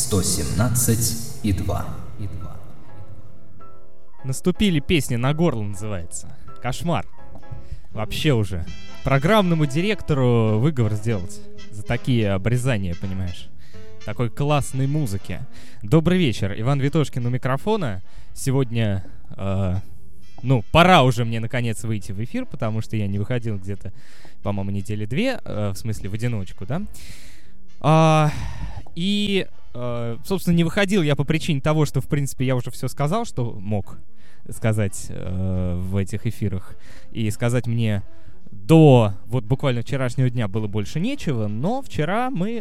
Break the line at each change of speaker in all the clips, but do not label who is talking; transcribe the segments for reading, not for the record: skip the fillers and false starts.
117,2.
Наступили песни на горло, называется. Кошмар. Вообще уже. Программному директору выговор сделать за такие обрезания, понимаешь? Такой классной музыки. Добрый вечер. Иван Витошкин у микрофона. Сегодня, пора уже мне наконец выйти в эфир, потому что я не выходил где-то, по-моему, недели две, в смысле в одиночку, да? Собственно, не выходил я по причине того, что, в принципе, я уже все сказал, что мог сказать в этих эфирах. И сказать мне до вот буквально вчерашнего дня было больше нечего, но вчера мы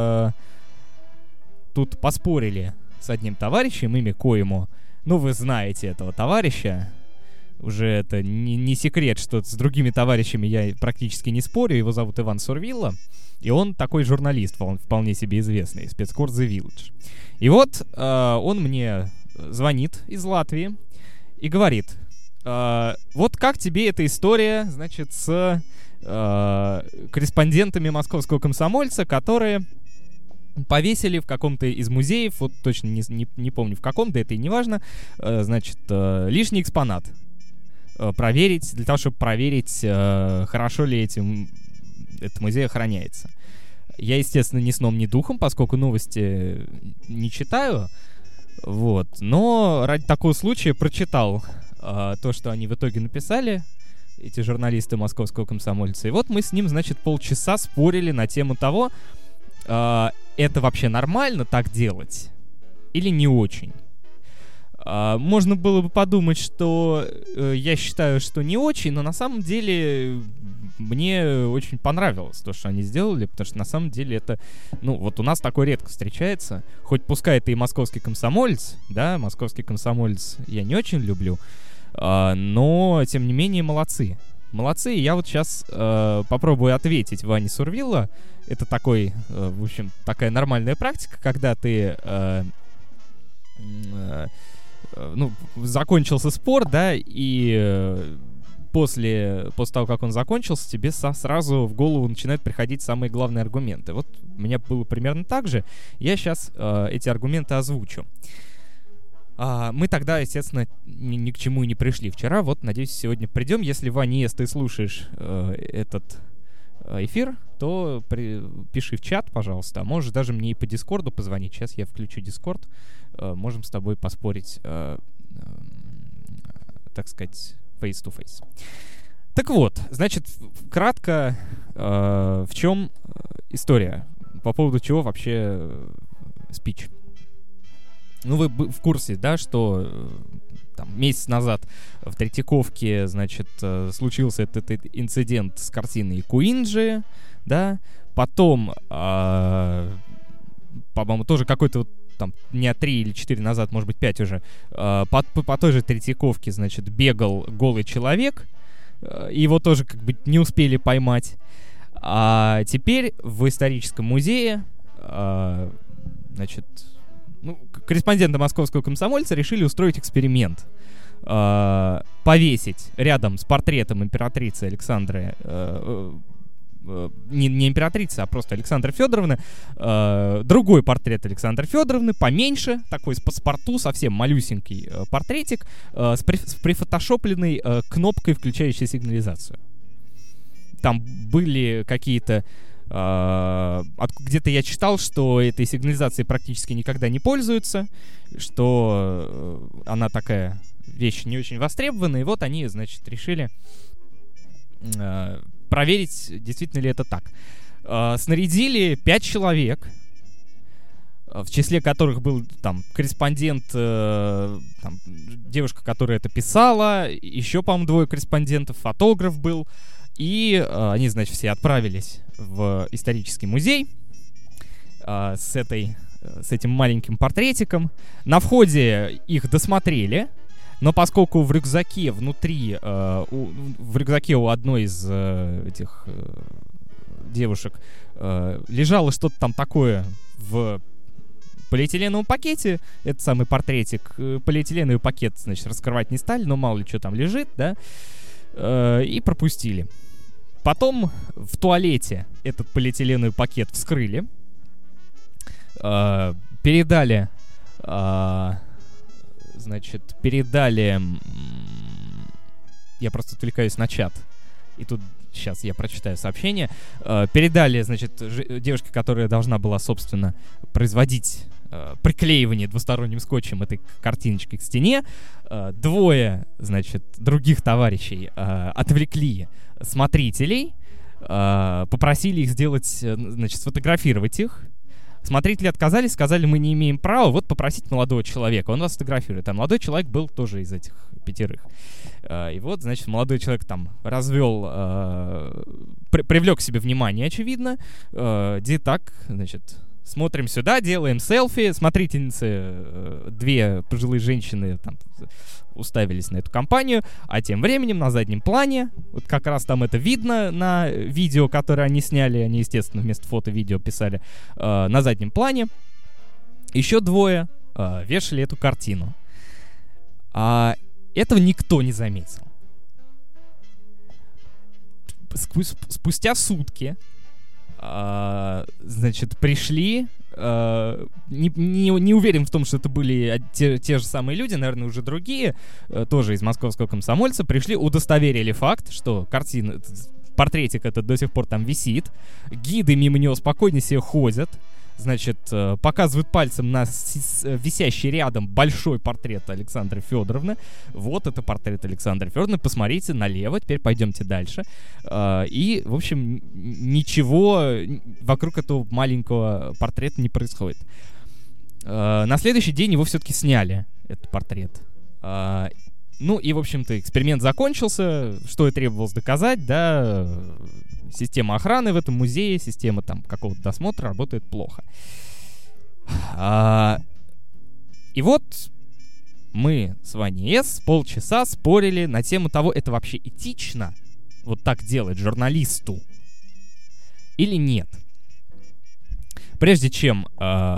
тут поспорили с одним товарищем, имя коему, вы знаете этого товарища. Уже это не секрет, что с другими товарищами я практически не спорю. Его зовут Иван Сурвилла. И он такой журналист, он вполне себе известный, спецкор The Village. И вот он мне звонит из Латвии и говорит: вот как тебе эта история, значит, с корреспондентами московского комсомольца, которые повесили в каком-то из музеев, вот точно не помню в каком, да это и не важно, значит, лишний экспонат. Проверить, для того, чтобы проверить, хорошо ли этот музей охраняется. Я, естественно, ни сном, ни духом, поскольку новости не читаю, вот, но ради такого случая прочитал то, что они в итоге написали, эти журналисты московского комсомольца. И вот мы с ним, значит, полчаса спорили на тему того, это вообще нормально так делать или не очень. Можно было бы подумать, что я считаю, что не очень, но на самом деле мне очень понравилось то, что они сделали, потому что на самом деле это, вот у нас такое редко встречается, хоть пускай это и московский комсомолец, да, московский комсомолец я не очень люблю, но тем не менее молодцы. Молодцы, я вот сейчас попробую ответить Ване Сурвилла. Это такой, в общем, такая нормальная практика, когда ты закончился спор, да, и после того, как он закончился, тебе сразу в голову начинают приходить самые главные аргументы. Вот у меня было примерно так же. Я сейчас эти аргументы озвучу. Мы тогда, естественно, ни к чему и не пришли вчера. Вот, надеюсь, сегодня придем. Если, Ваня, если ты слушаешь этот эфир, то пиши в чат, пожалуйста. А можешь даже мне и по Дискорду позвонить. Сейчас я включу Дискорд. Можем с тобой поспорить, так сказать, face-to-face. Так вот, значит, кратко, в чем история? По поводу чего вообще спич? Вы в курсе, да, что там месяц назад в Третьяковке, значит, случился этот инцидент с картиной Куинджи, да, потом, по-моему, тоже какой-то вот там дня 3 или 4 назад, может быть, 5 уже, по той же Третьяковке, значит, бегал голый человек, его тоже как бы не успели поймать. А теперь в историческом музее, значит, корреспонденты московского комсомольца решили устроить эксперимент. Повесить рядом с портретом императрицы Александры, не императрицы, а просто Александры Федоровны, другой портрет Александры Федоровны, поменьше, такой с паспорту, совсем малюсенький портретик, с прифотошопленной кнопкой, включающей сигнализацию. Там были какие-то... где-то я читал, что этой сигнализацией практически никогда не пользуются, что она такая вещь не очень востребованная, и вот они, значит, решили проверить, действительно ли это так. Снарядили 5 человек, в числе которых был там корреспондент, там, девушка, которая это писала, еще, по-моему, 2 корреспондентов, фотограф был. И они, значит, все отправились в исторический музей с этим маленьким портретиком. На входе их досмотрели, но поскольку в рюкзаке внутри, в рюкзаке у одной из этих девушек лежало что-то там такое в полиэтиленовом пакете, этот самый портретик, полиэтиленовый пакет, значит, раскрывать не стали, но мало ли что там лежит, да, и пропустили. Потом в туалете этот полиэтиленовый пакет вскрыли, передали, я просто отвлекаюсь на чат, и тут сейчас я прочитаю сообщение. Передали, значит, девушке, которая должна была, собственно, производить приклеивание двусторонним скотчем этой картиночки к стене. Двое, значит, других товарищей отвлекли смотрителей, попросили их сделать, значит, сфотографировать их. Смотрители отказались, сказали, мы не имеем права, вот попросить молодого человека, он вас сфотографирует. А молодой человек был тоже из этих 5. И вот, значит, молодой человек там привлек к себе внимание, очевидно. Где так, значит, смотрим сюда, делаем селфи. Смотрительницы, 2 пожилые женщины там уставились на эту компанию, а тем временем на заднем плане, вот как раз там это видно на видео, которое они сняли, они, естественно, вместо фото-видео писали, на заднем плане еще 2 вешали эту картину. Этого никто не заметил. Спустя сутки, значит, пришли, не уверен в том, что это были те же самые люди, наверное, уже другие, тоже из московского комсомольца, пришли, удостоверили факт, что портретик этот до сих пор там висит, гиды мимо него спокойно себе ходят, значит, показывают пальцем на висящий рядом большой портрет Александры Федоровны. Вот это портрет Александры Федоровны. Посмотрите налево, теперь пойдемте дальше. И, в общем, ничего вокруг этого маленького портрета не происходит. На следующий день его все-таки сняли, этот портрет. Ну и, в общем-то, эксперимент закончился. Что и требовалось доказать, да... Система охраны в этом музее, система там какого-то досмотра работает плохо. И вот мы с Ваней С. полчаса спорили на тему того, это вообще этично вот так делать журналисту или нет. Прежде чем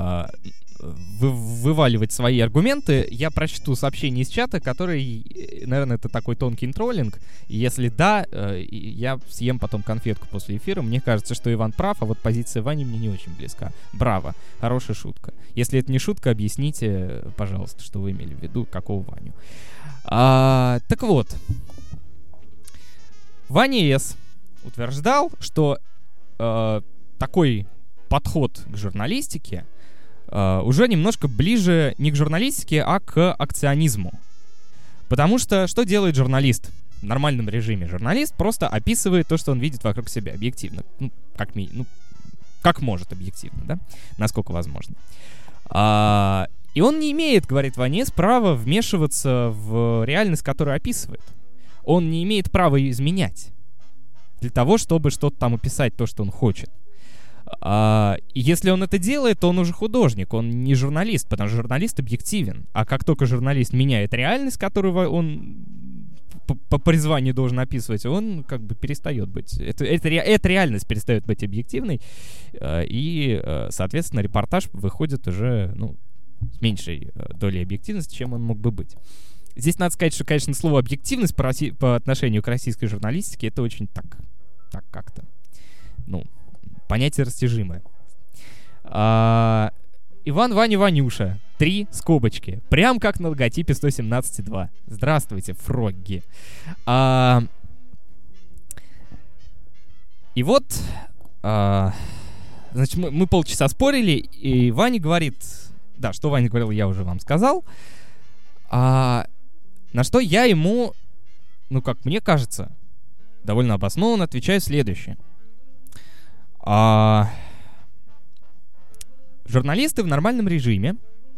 вываливать свои аргументы, я прочту сообщение из чата, который, наверное, это такой тонкий троллинг. И если да, я съем потом конфетку после эфира. Мне кажется, что Иван прав, а вот позиция Вани мне не очень близка. Браво, хорошая шутка. Если это не шутка, объясните, пожалуйста, что вы имели в виду, какого Ваню. Так вот, Ваня С. утверждал, что такой подход к журналистике уже немножко ближе не к журналистике, а к акционизму. Потому что что делает журналист в нормальном режиме? Журналист просто описывает то, что он видит вокруг себя, объективно. Как может объективно, да? Насколько возможно. И он не имеет, говорит Ванес, права вмешиваться в реальность, которую описывает. Он не имеет права ее изменять для того, чтобы что-то там описать, то, что он хочет. И если он это делает, то он уже художник, он не журналист, потому что журналист объективен. А как только журналист меняет реальность, которую он по призванию должен описывать, он как бы перестает быть... Эта реальность перестает быть объективной, и, соответственно, репортаж выходит уже с меньшей долей объективности, чем он мог бы быть. Здесь надо сказать, что, конечно, слово «объективность» по отношению к российской журналистике — это очень так как-то, понятие растяжимое. Иван, Ваня, Ванюша. 3 скобочки. Прям как на логотипе 117.2. Здравствуйте, фрогги. И вот, значит, мы полчаса спорили, и Ваня говорит... Да, что Ваня говорил, я уже вам сказал. На что я ему, как мне кажется, довольно обоснованно отвечаю следующее. Журналисты в нормальном режиме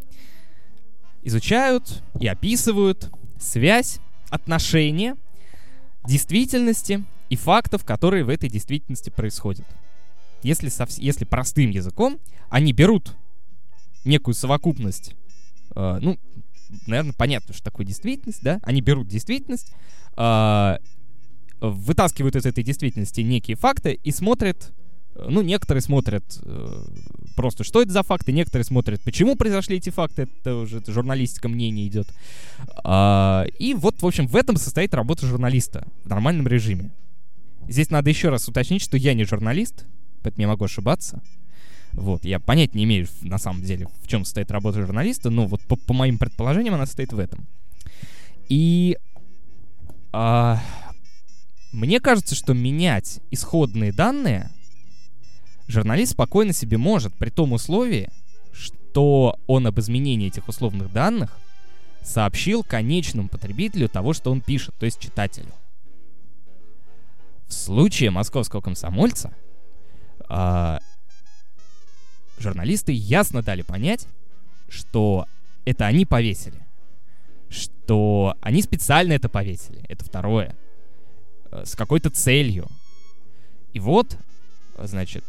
изучают и описывают связь, отношения действительности и фактов, которые в этой действительности происходят. Если простым языком, они берут некую совокупность, наверное, понятно, что такое действительность, да? Они берут действительность, вытаскивают из этой действительности некие факты и смотрят. Некоторые смотрят просто, что это за факты, некоторые смотрят, почему произошли эти факты, это уже журналистика мнение идет. И вот, в общем, в этом состоит работа журналиста в нормальном режиме. Здесь надо еще раз уточнить, что я не журналист, поэтому я могу ошибаться. Вот, я понятия не имею, на самом деле, в чем состоит работа журналиста, но вот по моим предположениям она состоит в этом. И мне кажется, что менять исходные данные журналист спокойно себе может, при том условии, что он об изменении этих условных данных сообщил конечному потребителю того, что он пишет, то есть читателю. В случае «Московского комсомольца» журналисты ясно дали понять, что это они повесили, что они специально это повесили. Это второе. С какой-то целью. И вот, значит,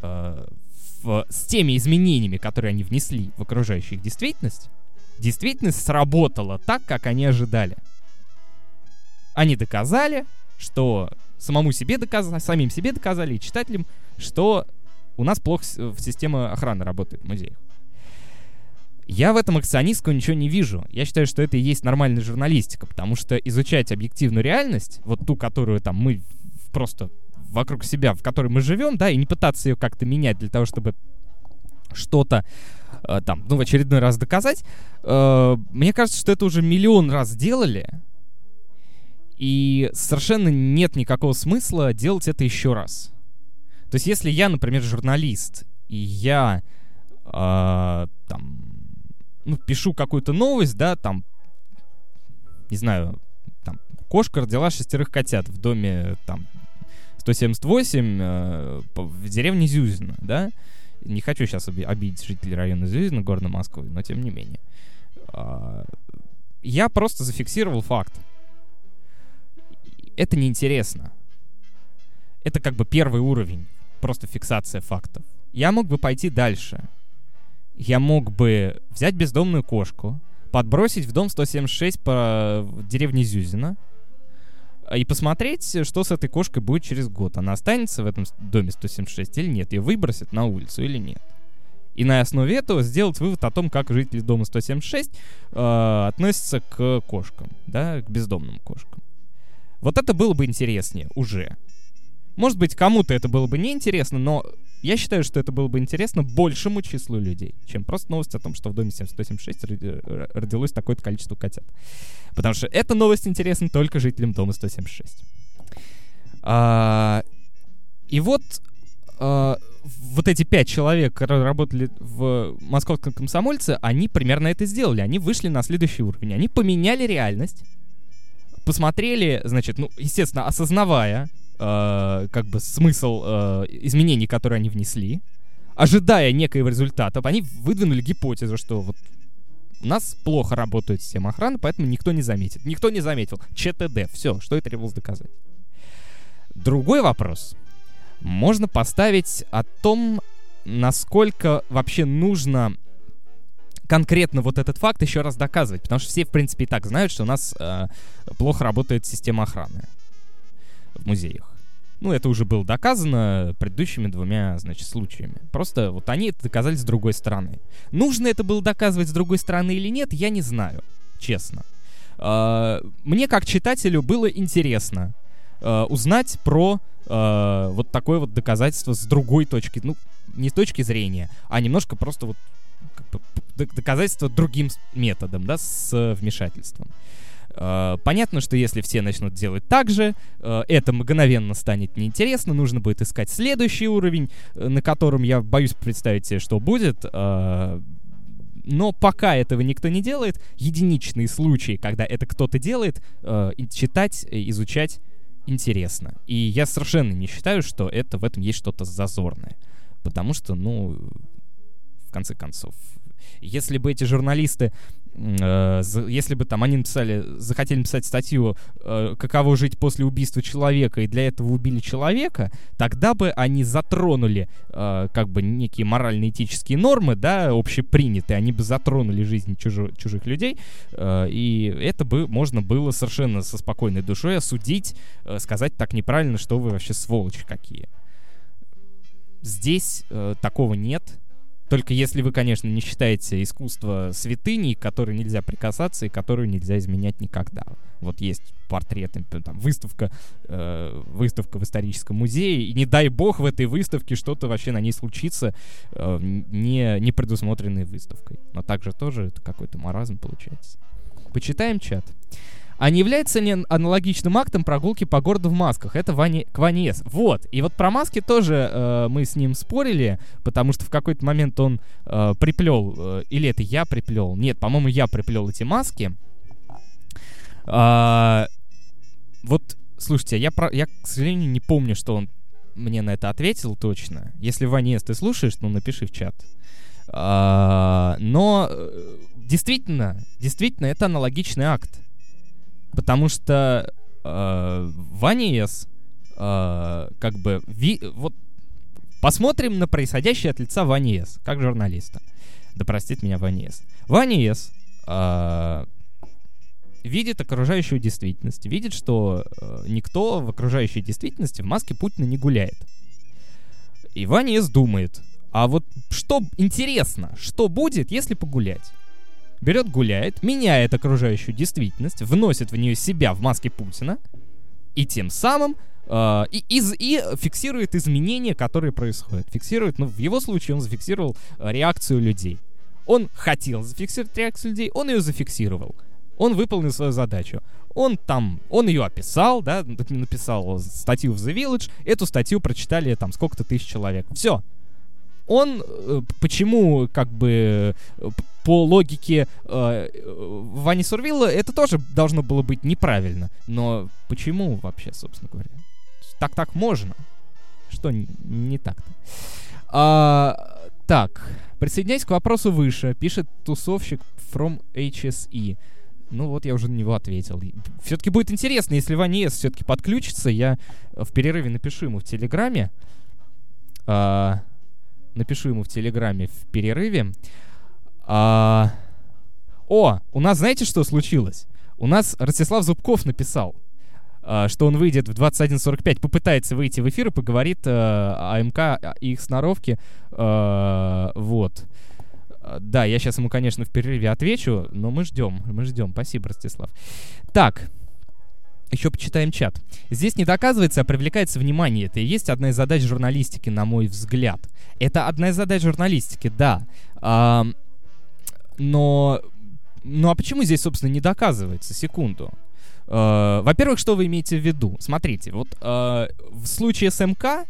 с теми изменениями, которые они внесли в окружающую их действительность сработала так, как они ожидали. Они доказали, что самим себе доказали и читателям, что у нас плохо система охраны работает в музеях. Я в этом акционистского ничего не вижу. Я считаю, что это и есть нормальная журналистика, потому что изучать объективную реальность, вот ту, которую там мы просто вокруг себя, в которой мы живем, да, и не пытаться ее как-то менять для того, чтобы что-то там, в очередной раз доказать, мне кажется, что это уже миллион раз делали, и совершенно нет никакого смысла делать это еще раз. То есть, если я, например, журналист, и я пишу какую-то новость, да, там, не знаю, там, кошка родила 6 котят в доме, там, 178 в деревне Зюзино, да. Не хочу сейчас обидеть жителей района Зюзино, города Москвы, но тем не менее. Я просто зафиксировал факт. Это неинтересно. Это как бы первый уровень, просто фиксация фактов. Я мог бы пойти дальше. Я мог бы взять бездомную кошку, подбросить в дом 176 по деревне Зюзино и посмотреть, что с этой кошкой будет через год. Она останется в этом доме 176 или нет? Ее выбросят на улицу или нет? И на основе этого сделать вывод о том, как жители дома 176 относятся к кошкам, да, к бездомным кошкам. Вот это было бы интереснее уже. Может быть, кому-то это было бы неинтересно, но я считаю, что это было бы интересно большему числу людей, чем просто новость о том, что в доме 176 родилось такое-то количество котят. Потому что эта новость интересна только жителям дома 176. И вот эти 5 человек, которые работали в «Московском комсомольце», они примерно это сделали. Они вышли на следующий уровень. Они поменяли реальность, посмотрели, значит, естественно, осознавая как бы смысл изменений, которые они внесли, ожидая некоего результата, они выдвинули гипотезу, что вот у нас плохо работает система охраны, поэтому никто не заметит. Никто не заметил. ЧТД. Все, что и требовалось доказать. Другой вопрос. Можно поставить о том, насколько вообще нужно конкретно вот этот факт еще раз доказывать, потому что все, в принципе, и так знают, что у нас плохо работает система охраны в музеях. Это уже было доказано предыдущими 2, значит, случаями. Просто вот они это доказали с другой стороны. Нужно это было доказывать с другой стороны или нет, я не знаю, честно. Мне, как читателю, было интересно узнать про вот такое вот доказательство с другой точки, не с точки зрения, а немножко просто вот как бы доказательство другим методом, да, с вмешательством. Понятно, что если все начнут делать так же, это мгновенно станет неинтересно, нужно будет искать следующий уровень, на котором я боюсь представить себе, что будет. Но пока этого никто не делает, единичные случаи, когда это кто-то делает, читать, изучать интересно. И я совершенно не считаю, что в этом есть что-то зазорное. Потому что, в конце концов, если бы эти журналисты, если бы там они захотели написать статью «Каково жить после убийства человека», и для этого убили человека, тогда бы они затронули как бы некие морально-этические нормы, да, общепринятые, они бы затронули жизнь чужих людей, и это бы можно было совершенно со спокойной душой осудить, сказать так неправильно, что вы вообще сволочи какие. Здесь такого нет. Только если вы, конечно, не считаете искусство святыней, к которой нельзя прикасаться и которую нельзя изменять никогда. Вот есть портрет, там, выставка в историческом музее, и не дай бог в этой выставке что-то вообще на ней случится, не предусмотренной выставкой. Но также тоже это какой-то маразм получается. Почитаем чат. А не является ли аналогичным актом прогулки по городу в масках? Это к Ване С. Вот. И вот про маски тоже мы с ним спорили, потому что в какой-то момент он приплел, или это я приплел? Нет, по-моему, я приплел эти маски. Вот, слушайте, я, к сожалению, не помню, что он мне на это ответил точно. Если, Ваня, ты слушаешь, ну, напиши в чат. Но действительно, это аналогичный акт. Потому что Ваня С. Как бы... вот посмотрим на происходящее от лица Вани С. Как журналиста. Да простит меня Ваня С. Ваня С. Видит окружающую действительность. Видит, что никто в окружающей действительности в маске Путина не гуляет. И Ваня С. думает, а вот что интересно, что будет, если погулять? Берет, гуляет, меняет окружающую действительность, вносит в нее себя в маске Путина, и тем самым и фиксирует изменения, которые происходят. Фиксирует, ну, в его случае он зафиксировал реакцию людей. Он хотел зафиксировать реакцию людей, он ее зафиксировал. Он выполнил свою задачу. Он ее описал, да, написал статью в The Village, эту статью прочитали там сколько-то тысяч человек. Все. Он, почему, как бы, по логике Вани Сурвилла, это тоже должно было быть неправильно. Но почему вообще, собственно говоря? Так можно. Что не так-то? Так, присоединяйся к вопросу выше, пишет тусовщик from HSE. Ну вот, я уже на него ответил. Все-таки будет интересно, если Ваня С. все-таки подключится, я в перерыве напишу ему в Телеграме. Напишу ему в Телеграме в перерыве. У нас знаете, что случилось? У нас Ростислав Зубков написал, что он выйдет в 21:45, попытается выйти в эфир и поговорит о МК и их сноровке. Вот. Да, я сейчас ему, конечно, в перерыве отвечу, но мы ждем. Спасибо, Ростислав. Так. Еще почитаем чат. Здесь не доказывается, а привлекается внимание. Это и есть одна из задач журналистики, на мой взгляд. Это одна из задач журналистики, да. Но а почему здесь, собственно, не доказывается? Секунду. Во-первых, что вы имеете в виду? Смотрите, вот в случае с МК...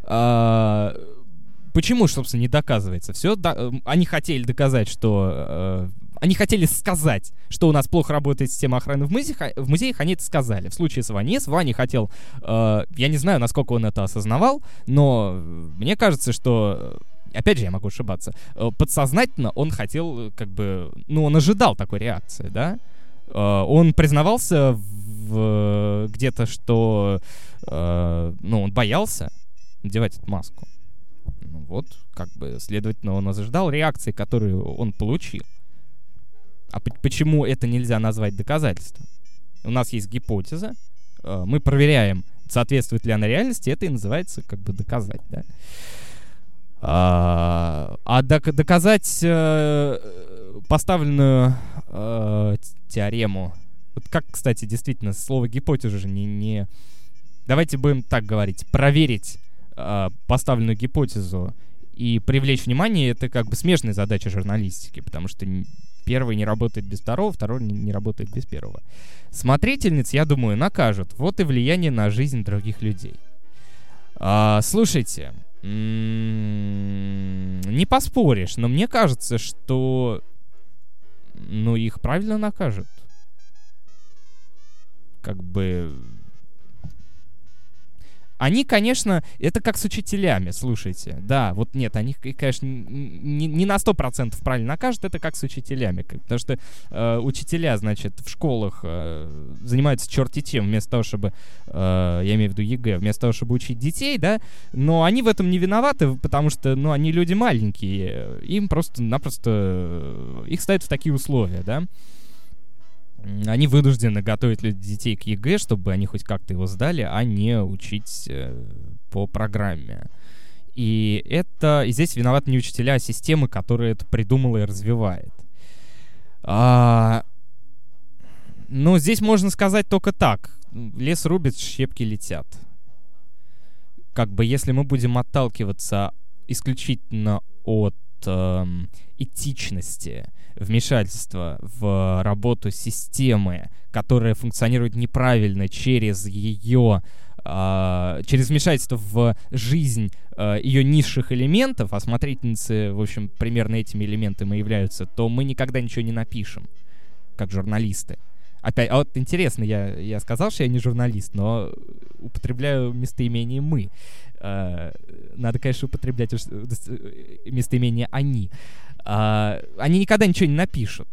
Почему, собственно, не доказывается? Они хотели доказать, что... Они хотели сказать, что у нас плохо работает система охраны в музеях, они это сказали. В случае с Ваней, Ваня хотел... я не знаю, насколько он это осознавал, но мне кажется, что... Опять же, я могу ошибаться. Подсознательно он хотел, как бы... Ну, он ожидал такой реакции, да? Он признавался где-то, что... он боялся надевать эту маску. Ну вот, как бы, следовательно, он ожидал реакции, которую он получил. А почему это нельзя назвать доказательством? У нас есть гипотеза, мы проверяем, соответствует ли она реальности, это и называется, как бы, доказать, да? Доказать поставленную теорему... Вот как, кстати, действительно, слово гипотеза же не... Давайте будем так говорить. Проверить поставленную гипотезу и привлечь внимание — это как бы смежная задача журналистики, потому что первый не работает без второго, второй не работает без первого. Смотрительниц, я думаю, накажут. Вот и влияние на жизнь других людей. Слушайте, не поспоришь, но мне кажется, что их правильно накажут. Как бы... Они, конечно, это как с учителями, слушайте. Да, вот нет, они, конечно, не на 100% правильно накажут, это как с учителями. Потому что учителя, значит, в школах занимаются черти чем, вместо того, чтобы, я имею в виду ЕГЭ, вместо того, чтобы учить детей, да, но они в этом не виноваты, потому что, они люди маленькие, им просто-напросто, их ставят в такие условия, да. Они вынуждены готовить детей к ЕГЭ, чтобы они хоть как-то его сдали, а не учить по программе. И здесь виноваты не учителя, а системы, которые это придумала и развивает. Но здесь можно сказать только так. Лес рубят, щепки летят. Как бы если мы будем отталкиваться исключительно от этичности вмешательства в работу системы, которая функционирует неправильно через вмешательство в жизнь ее низших элементов, а смотрительницы, в общем, примерно этими элементами являются, то мы никогда ничего не напишем, как журналисты. Опять, вот интересно, я сказал, что я не журналист, но употребляю местоимение «мы». Надо, конечно, употреблять местоимение «они». Они никогда ничего не напишут.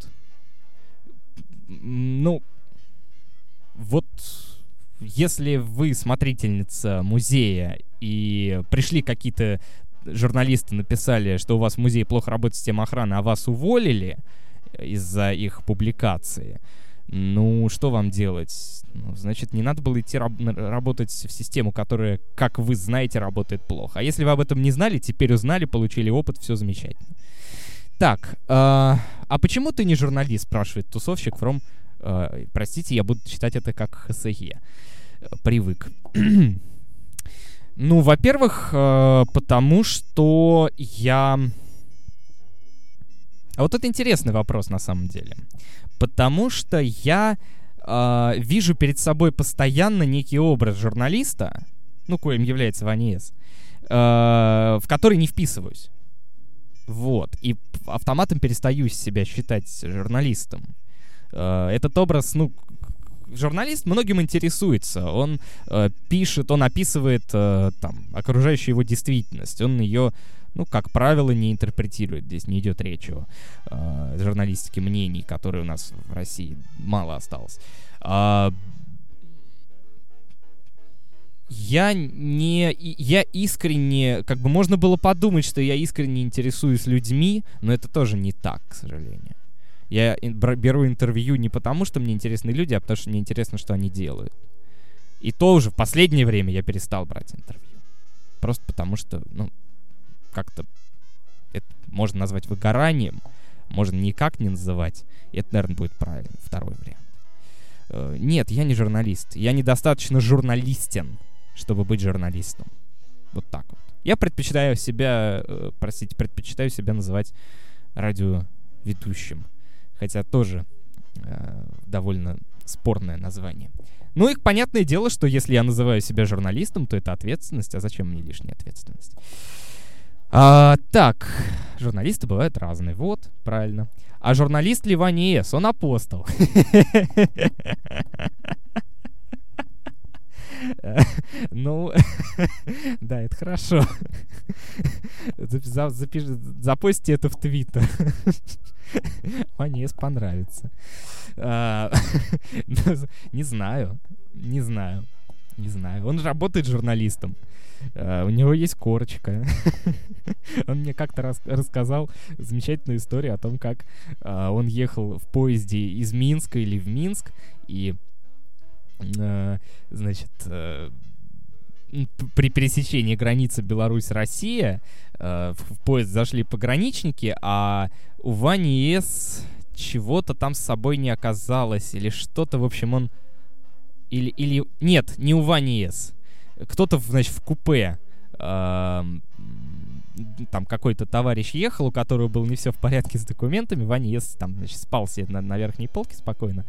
Ну, вот если вы смотрительница музея, и пришли какие-то журналисты, написали, что у вас в музее плохо работает система охраны, а вас уволили из-за их публикации, ну, что вам делать? Ну, значит, не надо было идти работать в систему, которая, как вы знаете, работает плохо. А если вы об этом не знали, теперь узнали, получили опыт, все замечательно. Так, а почему ты не журналист, спрашивает тусовщик from... простите, я буду читать это как ХСЕ. Привык. Ну, во-первых, потому что я... А вот это интересный вопрос на самом деле. Потому что я вижу перед собой постоянно некий образ журналиста, ну, коим является Ваня С., в который не вписываюсь. Вот. И автоматом перестаю себя считать журналистом. Этот образ, ну, журналист многим интересуется. Он пишет, он описывает там окружающую его действительность. Он ее, ну, как правило, не интерпретирует. Здесь не идет речь о журналистике мнений, которые у нас в России мало осталось. Я искренне, как бы можно было подумать, что я искренне интересуюсь людьми, но это тоже не так, к сожалению. Я беру интервью не потому, что мне интересны люди, а потому что мне интересно, что они делают. И то уже в последнее время я перестал брать интервью. Просто потому что, ну, как-то это можно назвать выгоранием, можно никак не называть. И это, наверное, будет правильно, второй вариант. Нет, я не журналист. Я недостаточно журналистен, чтобы быть журналистом. Вот так вот. Я предпочитаю себя называть радиоведущим. Хотя тоже довольно спорное название. Ну и понятное дело, что если я называю себя журналистом, то это ответственность. А зачем мне лишняя ответственность? Так, журналисты бывают разные. Вот, правильно. А журналист ли Ваня С? Он апостол. Ну, да, это хорошо. Запостите это в Твиттер. Ване С понравится. Не знаю. Он же работает журналистом. У него есть корочка. Он мне как-то рассказал замечательную историю о том, как он ехал в поезде из Минска или в Минск, и значит, при пересечении границы Беларусь-Россия в поезд зашли пограничники, а у Вани С. чего-то там с собой не оказалось, или что-то, в общем, он... Или... Нет, не у Вани С. Кто-то, значит, в купе, там какой-то товарищ ехал, у которого было не все в порядке с документами. Ваня С. там, значит, спал себе на верхней полке спокойно.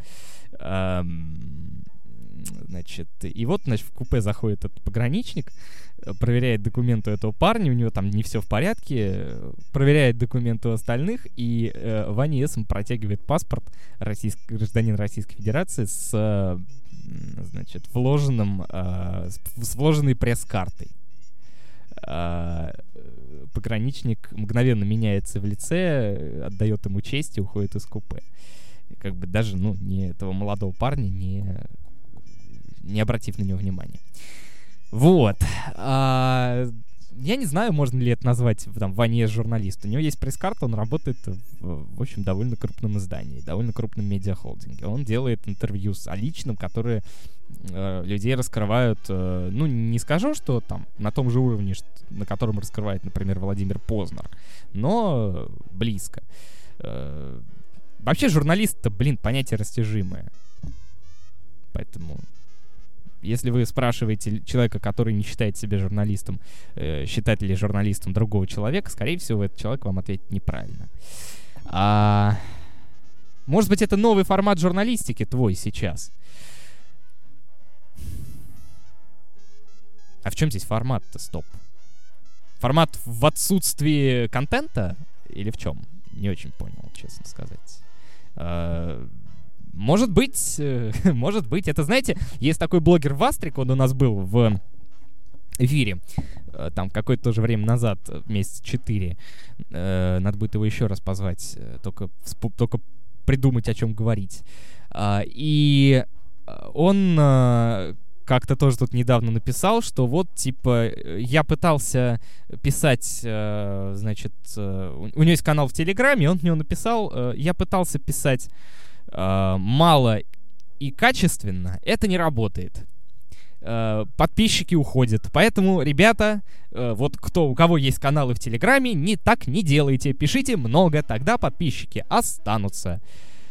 Значит, и вот, значит, в купе заходит этот пограничник, проверяет документы у этого парня, у него там не все в порядке, проверяет документы у остальных, и Ваня С. протягивает паспорт гражданин Российской Федерации с, значит, с вложенной пресс-картой. Пограничник мгновенно меняется в лице, отдает ему честь и уходит из купе. Как бы даже, ну, не этого молодого парня не обратив на него внимания. Вот. Я не знаю, можно ли это назвать там Ваня журналист. У него есть пресс-карта, он работает в общем, довольно крупном издании, довольно крупном медиахолдинге. Он делает интервью с Аличным, которые людей раскрывают, ну, не скажу, что там на том же уровне, на котором раскрывает, например, Владимир Познер, но близко. Вообще журналист-то, понятие растяжимое. Поэтому, если вы спрашиваете человека, который не считает себя журналистом, считать ли журналистом другого человека, скорее всего, этот человек вам ответит неправильно. Может быть, это новый формат журналистики твой сейчас. А в чем здесь формат-то, стоп? Формат в отсутствии контента? Или в чем? Не очень понял, честно сказать. Может быть, может быть. Это, знаете, есть такой блогер Вастрик, он у нас был в эфире, там какое-то тоже время назад, месяца 4. Надо будет его еще раз позвать, только придумать, о чем говорить. И он как-то тоже тут недавно написал, что вот, типа, я пытался писать, значит, у него есть канал в Телеграме, он в него написал, я пытался писать мало и качественно, это не работает. Подписчики уходят. Поэтому, ребята, вот у кого есть каналы в Телеграме, так не делайте. Пишите много, тогда подписчики останутся.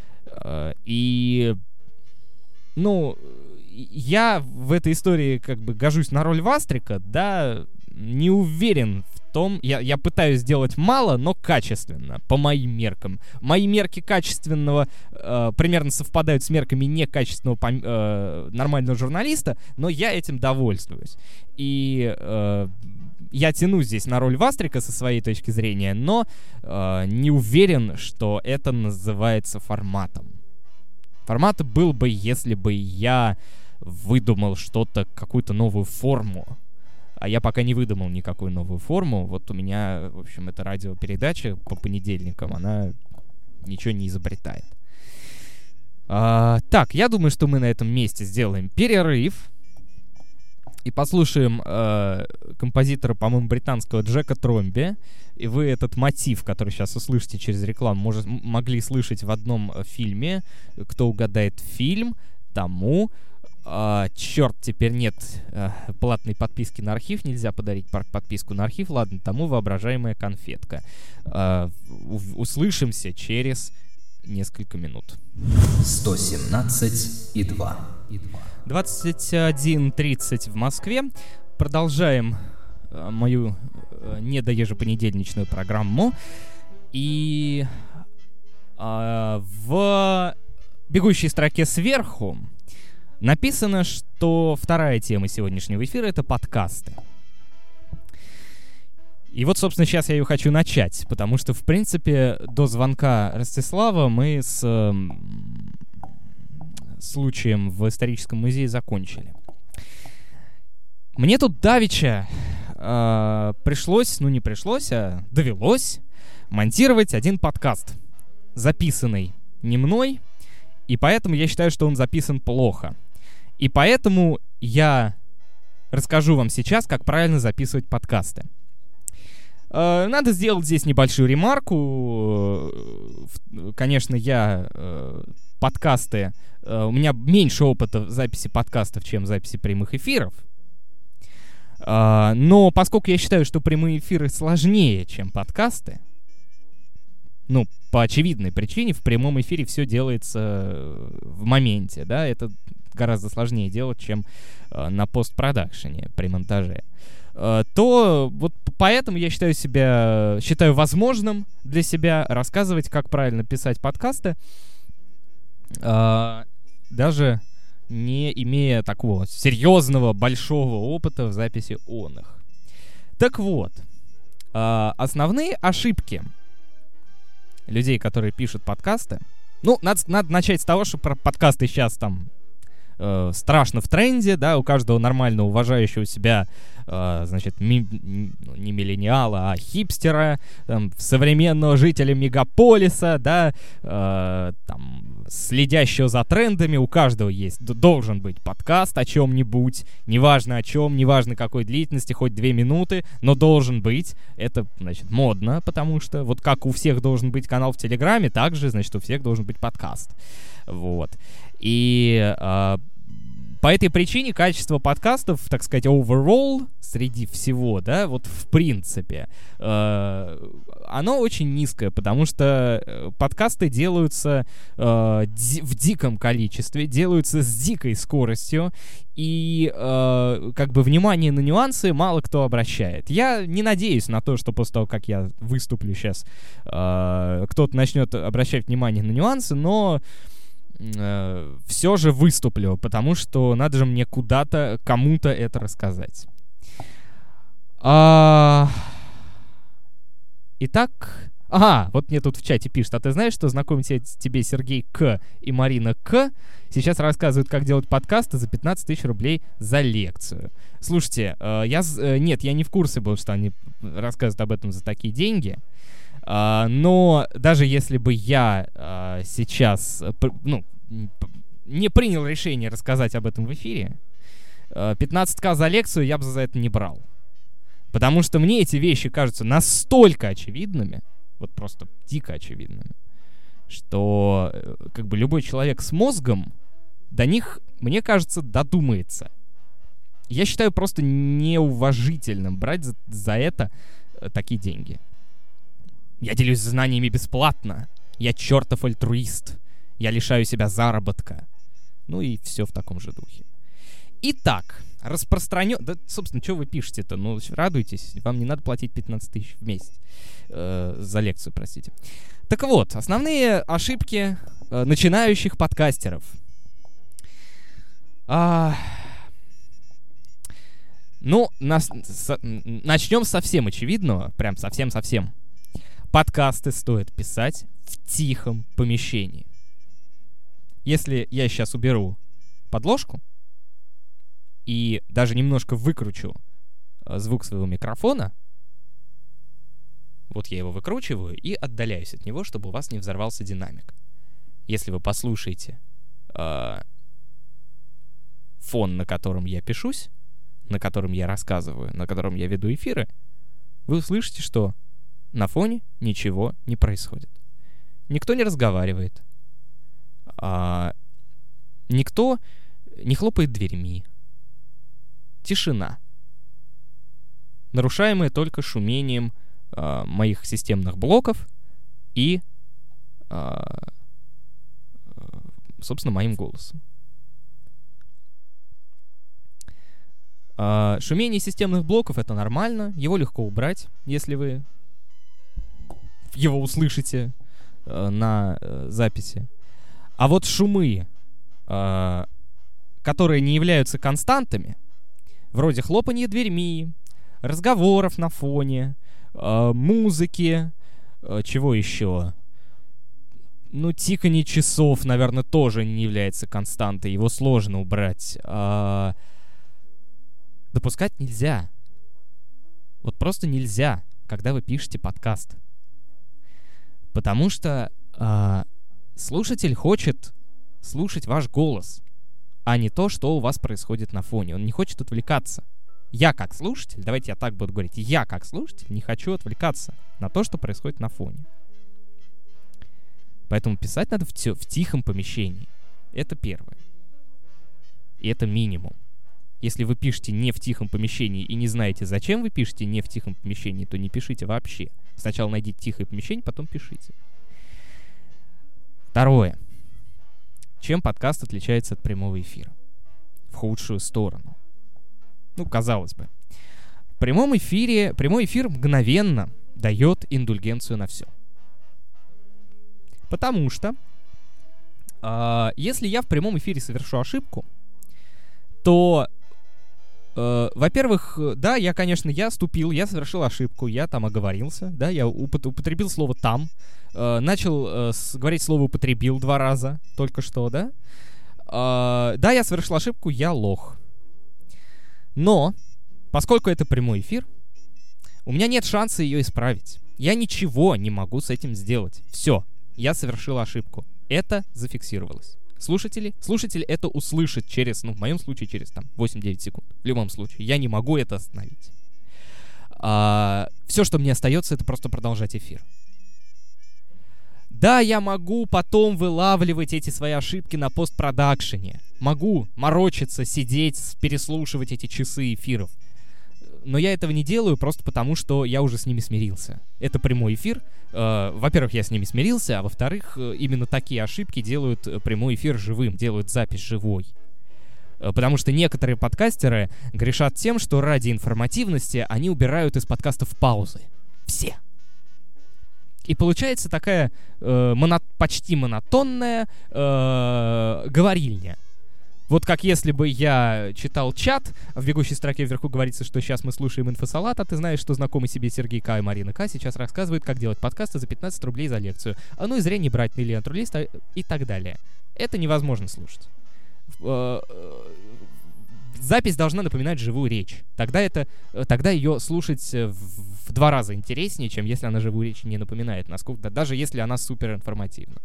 И, ну, я в этой истории как бы гожусь на роль Вастрика, да, не уверен в том, я пытаюсь сделать мало, но качественно, по моим меркам. Мои мерки качественного примерно совпадают с мерками некачественного нормального журналиста, но я этим довольствуюсь. И я тяну здесь на роль Вастрика со своей точки зрения, но не уверен, что это называется форматом. Формат был бы, если бы я выдумал что-то, какую-то новую форму. А я пока не выдумал никакую новую форму. Вот у меня, в общем, эта радиопередача по понедельникам, она ничего не изобретает. Так, я думаю, что мы на этом месте сделаем перерыв и послушаем композитора, по-моему, британского Джека Тромби. И вы этот мотив, который сейчас услышите через рекламу, могли слышать в одном фильме. Кто угадает фильм, тому... черт, теперь нет платной подписки на архив, нельзя подарить подписку на архив, ладно, тому воображаемая конфетка. Услышимся через несколько минут.
117,2.
21:30 в Москве. Продолжаем мою недоежепонедельничную программу. И в бегущей строке сверху написано, что вторая тема сегодняшнего эфира — это подкасты. И вот, собственно, сейчас я ее хочу начать, потому что, в принципе, до звонка Ростислава мы с случаем в историческом музее закончили. Мне тут давеча пришлось, ну не пришлось, а довелось монтировать один подкаст, записанный не мной, и поэтому я считаю, что он записан плохо. И поэтому я расскажу вам сейчас, как правильно записывать подкасты. Надо сделать здесь небольшую ремарку. Конечно, подкасты... У меня меньше опыта в записи подкастов, чем в записи прямых эфиров. Но поскольку я считаю, что прямые эфиры сложнее, чем подкасты, ну, по очевидной причине, в прямом эфире все делается в моменте, да, это гораздо сложнее делать, чем на постпродакшене при монтаже, то вот поэтому я считаю возможным для себя рассказывать, как правильно писать подкасты, даже не имея такого серьезного, большого опыта в записи оных. Так вот, основные ошибки людей, которые пишут подкасты. Ну, надо начать с того, что про подкасты сейчас там страшно в тренде, да, у каждого нормально уважающего себя, значит, не миллениала, а хипстера, там, современного жителя мегаполиса, да, там, следящего за трендами, у каждого должен быть подкаст о чем-нибудь, неважно о чем, неважно какой длительности, хоть 2 минуты, но должен быть. Это, значит, модно, потому что вот как у всех должен быть канал в Телеграме, так же, значит, у всех должен быть подкаст. Вот. И По этой причине качество подкастов, так сказать, overall, среди всего, да, вот в принципе, оно очень низкое, потому что подкасты делаются в диком количестве, делаются с дикой скоростью, и как бы внимание на нюансы мало кто обращает. Я не надеюсь на то, что после того, как я выступлю сейчас, кто-то начнет обращать внимание на нюансы, но все же выступлю, потому что надо же мне куда-то, кому-то это рассказать. Итак... Ага, вот мне тут в чате пишут: а ты знаешь, что знакомить тебе Сергей К. и Марина К. сейчас рассказывают, как делать подкасты за 15 тысяч рублей за лекцию. Слушайте, нет, я не в курсе был, что они рассказывают об этом за такие деньги. Но даже если бы я сейчас не принял решение рассказать об этом в эфире, 15к за лекцию я бы за это не брал. Потому что мне эти вещи кажутся настолько очевидными, вот просто дико очевидными, что как бы любой человек с мозгом до них, мне кажется, додумается. Я считаю просто неуважительным брать за это такие деньги. Я делюсь знаниями бесплатно. Я чертов альтруист. Я лишаю себя заработка. Ну и все в таком же духе. Итак, Да, собственно, что вы пишете-то? Ну, радуйтесь. Вам не надо платить 15 тысяч в месяц. За лекцию, простите. Так вот, основные ошибки начинающих подкастеров. Начнем с совсем очевидного. Прям совсем-совсем. Подкасты стоит писать в тихом помещении. Если я сейчас уберу подложку и даже немножко выкручу звук своего микрофона, вот я его выкручиваю и отдаляюсь от него, чтобы у вас не взорвался динамик. Если вы послушаете фон, на котором я пишусь, на котором я рассказываю, на котором я веду эфиры, вы услышите, что на фоне ничего не происходит. Никто не разговаривает. Никто не хлопает дверьми. Тишина. Нарушаемая только шумением моих системных блоков и, собственно, моим голосом. Шумение системных блоков — это нормально. Его легко убрать, если вы его услышите на записи. А вот шумы, которые не являются константами, вроде хлопанья дверьми, разговоров на фоне, музыки, чего еще? Ну, тиканье часов, наверное, тоже не является константой. Его сложно убрать. Допускать нельзя. Вот просто нельзя, когда вы пишете подкаст. Потому что слушатель хочет слушать ваш голос, а не то, что у вас происходит на фоне. Он не хочет отвлекаться. Я как слушатель, давайте я так буду говорить, я как слушатель не хочу отвлекаться на то, что происходит на фоне. Поэтому писать надо в тихом помещении. Это первое. И это минимум. Если вы пишете не в тихом помещении и не знаете, зачем вы пишете не в тихом помещении, то не пишите вообще. Сначала найдите тихое помещение, потом пишите. Второе. Чем подкаст отличается от прямого эфира? В худшую сторону. Ну, казалось бы. Прямой эфир мгновенно дает индульгенцию на все. Потому что если я в прямом эфире совершу ошибку, то, во-первых, да, я совершил ошибку, я там оговорился, да, я употребил слово «там», начал говорить слово «употребил» 2 раза только что, да. Да, я совершил ошибку, я лох. Но, поскольку это прямой эфир, у меня нет шанса ее исправить. Я ничего не могу с этим сделать. Все, я совершил ошибку. Это зафиксировалось. Слушатель это услышит через, в моем случае, через 8-9 секунд. В любом случае, я не могу это остановить. Все, что мне остается, это просто продолжать эфир. Да, я могу потом вылавливать эти свои ошибки на постпродакшене. могу морочиться, сидеть, переслушивать эти часы эфиров. Но я этого не делаю просто потому, что я уже с ними смирился. Это прямой эфир. Во-первых, я с ними смирился, а во-вторых, именно такие ошибки делают прямой эфир живым, делают запись живой. Потому что некоторые подкастеры грешат тем, что ради информативности они убирают из подкастов паузы. Все. И получается такая почти монотонная говорильня. Вот как если бы я читал чат, в бегущей строке вверху говорится, что сейчас мы слушаем инфосалат, а ты знаешь, что знакомый себе Сергей К. и Марина К. сейчас рассказывают, как делать подкасты за 15 рублей за лекцию. А ну и зря не брать на Илья-Натурлист и так далее. Это невозможно слушать. Запись должна напоминать живую речь. Тогда ее слушать в 2 раза интереснее, чем если она живую речь не напоминает, даже если она супер информативна.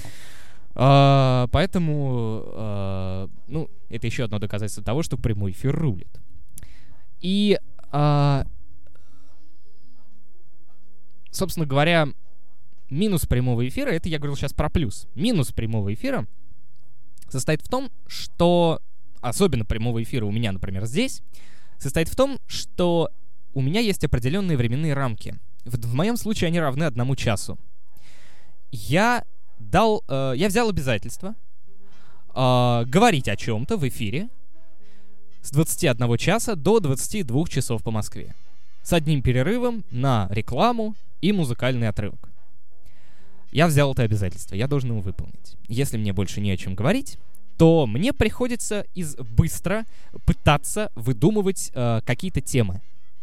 Поэтому, это еще одно доказательство того, что прямой эфир рулит. И, собственно говоря, минус прямого эфира, это я говорил сейчас про плюс. Минус прямого эфира состоит в том, что, особенно прямого эфира у меня, например, здесь, состоит в том, что у меня есть определенные временные рамки. В моем случае они равны 1 часу. Я взял обязательство говорить о чем-то в эфире с 21 часа до 22 часов по Москве. С одним перерывом на рекламу и музыкальный отрывок. Я взял это обязательство, я должен его выполнить. Если мне больше не о чем говорить, то мне приходится быстро пытаться выдумывать какие-то темы.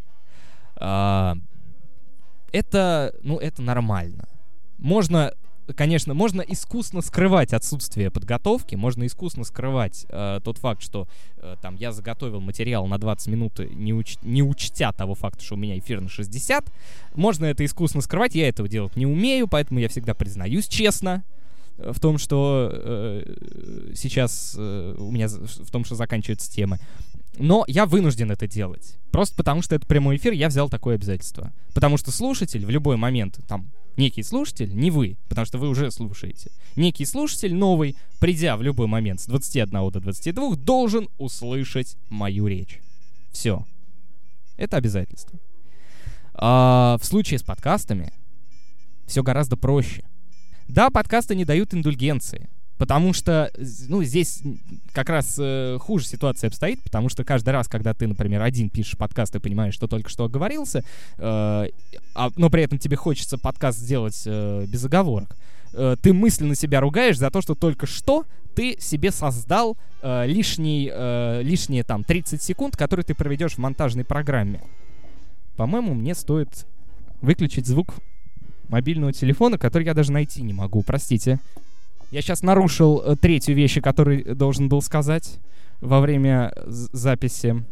Это нормально. Можно искусно скрывать отсутствие подготовки, можно искусно скрывать тот факт, что я заготовил материал на 20 минут, не учтя того факта, что у меня эфир на 60. Можно это искусно скрывать, я этого делать не умею, поэтому я всегда признаюсь честно в том, что сейчас у меня в том, что заканчиваются темы. Но я вынужден это делать. Просто потому, что это прямой эфир, я взял такое обязательство. Потому что слушатель в любой момент, некий слушатель, не вы, потому что вы уже слушаете, некий слушатель новый, придя в любой момент с 21 до 22, должен услышать мою речь. Все. Это обязательство. А в случае с подкастами все гораздо проще. Да, подкасты не дают индульгенции, потому что, здесь как раз хуже ситуация обстоит, потому что каждый раз, когда ты, например, один пишешь подкаст и понимаешь, что только что оговорился, но при этом тебе хочется подкаст сделать без оговорок, ты мысленно себя ругаешь за то, что только что ты себе создал лишние 30 секунд, которые ты проведешь в монтажной программе. По-моему, мне стоит выключить звук мобильного телефона, который я даже найти не могу, простите. Я сейчас нарушил 3-ю вещь, которую должен был сказать во время записи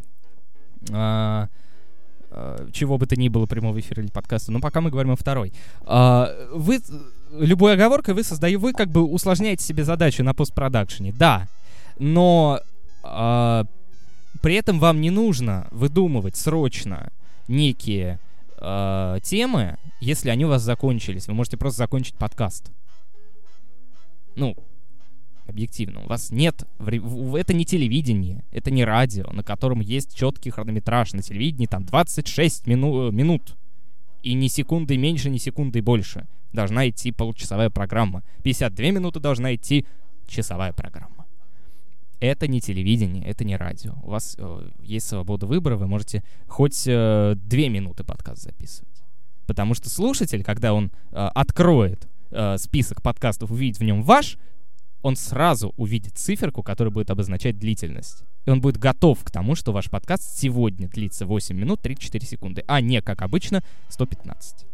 чего бы то ни было, прямого эфира или подкаста. Но пока мы говорим о 2-й. Вы любой оговоркой вы как бы усложняете себе задачу на постпродакшене. Да, но при этом вам не нужно выдумывать срочно некие темы, если они у вас закончились. Вы можете просто закончить подкаст. Объективно. У вас нет... Это не телевидение, это не радио, на котором есть четкий хронометраж. На телевидении 26 минут. И ни секунды меньше, ни секунды больше. Должна идти получасовая программа. 52 минуты должна идти часовая программа. Это не телевидение, это не радио. У вас есть свобода выбора, вы можете хоть 2 минуты подкаст записывать. Потому что слушатель, когда он откроет список подкастов, увидит в нем ваш, он сразу увидит циферку, которая будет обозначать длительность. И он будет готов к тому, что ваш подкаст сегодня длится 8 минут 34 секунды, а не, как обычно, 115.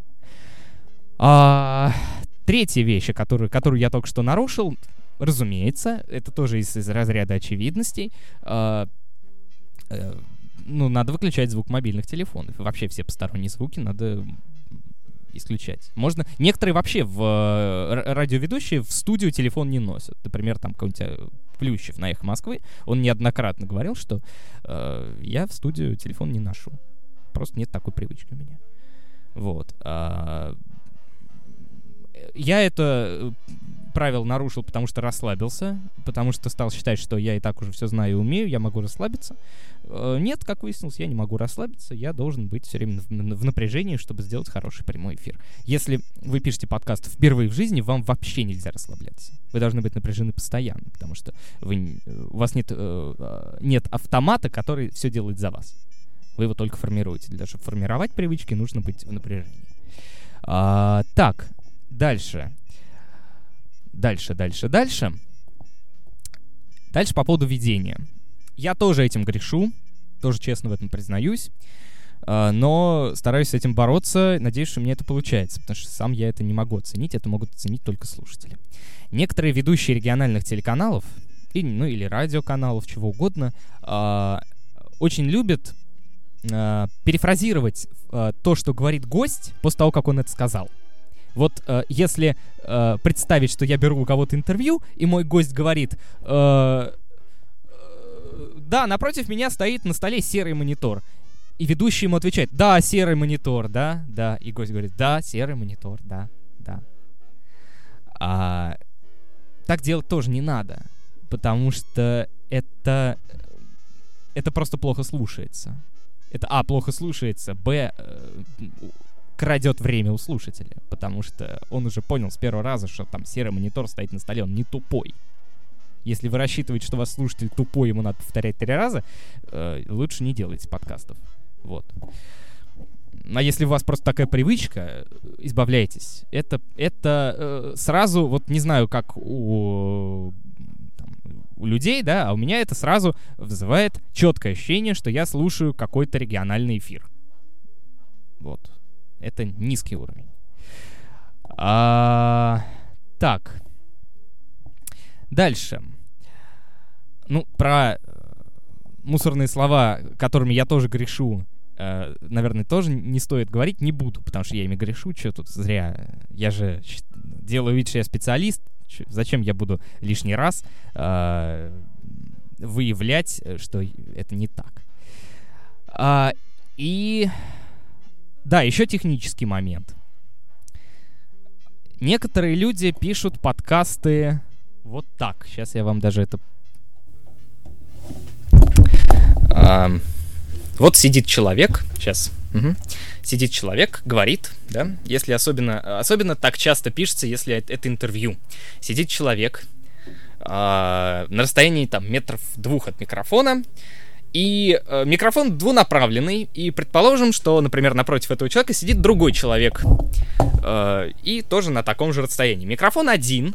3-я вещь, которую я только что нарушил, разумеется, это тоже из разряда очевидностей. Надо выключать звук мобильных телефонов. И вообще все посторонние звуки надо исключать. Некоторые вообще радиоведущие в студию телефон не носят. Например, какой-нибудь Плющев на «Эхо Москвы», он неоднократно говорил, что я в студию телефон не ношу. Просто нет такой привычки у меня. Вот. Я это правил нарушил, потому что расслабился, потому что стал считать, что я и так уже все знаю и умею, я могу расслабиться. Нет, как выяснилось, я не могу расслабиться, я должен быть все время в напряжении, чтобы сделать хороший прямой эфир. Если вы пишете подкаст впервые в жизни, вам вообще нельзя расслабляться. Вы должны быть напряжены постоянно, потому что у вас нет автомата, который все делает за вас. Вы его только формируете. Для того, чтобы формировать привычки, нужно быть в напряжении. Так, дальше. Дальше по поводу ведения. Я тоже этим грешу, тоже честно в этом признаюсь, но стараюсь с этим бороться, надеюсь, что у меня это получается, потому что сам я это не могу оценить, это могут оценить только слушатели. Некоторые ведущие региональных телеканалов, или радиоканалов, чего угодно, очень любят перефразировать то, что говорит гость, после того, как он это сказал. Вот если представить, что я беру у кого-то интервью, и мой гость говорит: да, напротив меня стоит на столе серый монитор. И ведущий ему отвечает: да, серый монитор, да. И гость говорит: да, серый монитор, да. Так делать тоже не надо, потому что это просто плохо слушается. Это, плохо слушается, крадет время у слушателя, потому что он уже понял с первого раза, что там серый монитор стоит на столе, он не тупой. Если вы рассчитываете, что ваш слушатель тупой, ему надо повторять 3 раза, лучше не делайте подкастов. Вот. А если у вас просто такая привычка, избавляйтесь. Это сразу, вот не знаю, как у людей, да, а у меня это сразу вызывает четкое ощущение, что я слушаю какой-то региональный эфир. Вот. Это низкий уровень. Так. Дальше. Про мусорные слова, которыми я тоже грешу, наверное, тоже не стоит говорить, не буду, потому что я ими грешу, что тут зря. Я же делаю вид, что я специалист. Зачем я буду лишний раз выявлять, что это не так? И да, еще технический момент. Некоторые люди пишут подкасты вот так. Сейчас я вам даже это... Вот сидит человек, сейчас, сидит человек, говорит, да, если особенно так часто пишется, если это интервью. Сидит человек на расстоянии там 2 метров от микрофона, и микрофон двунаправленный, и предположим, что, например, напротив этого человека сидит другой человек, и тоже на таком же расстоянии. Микрофон один,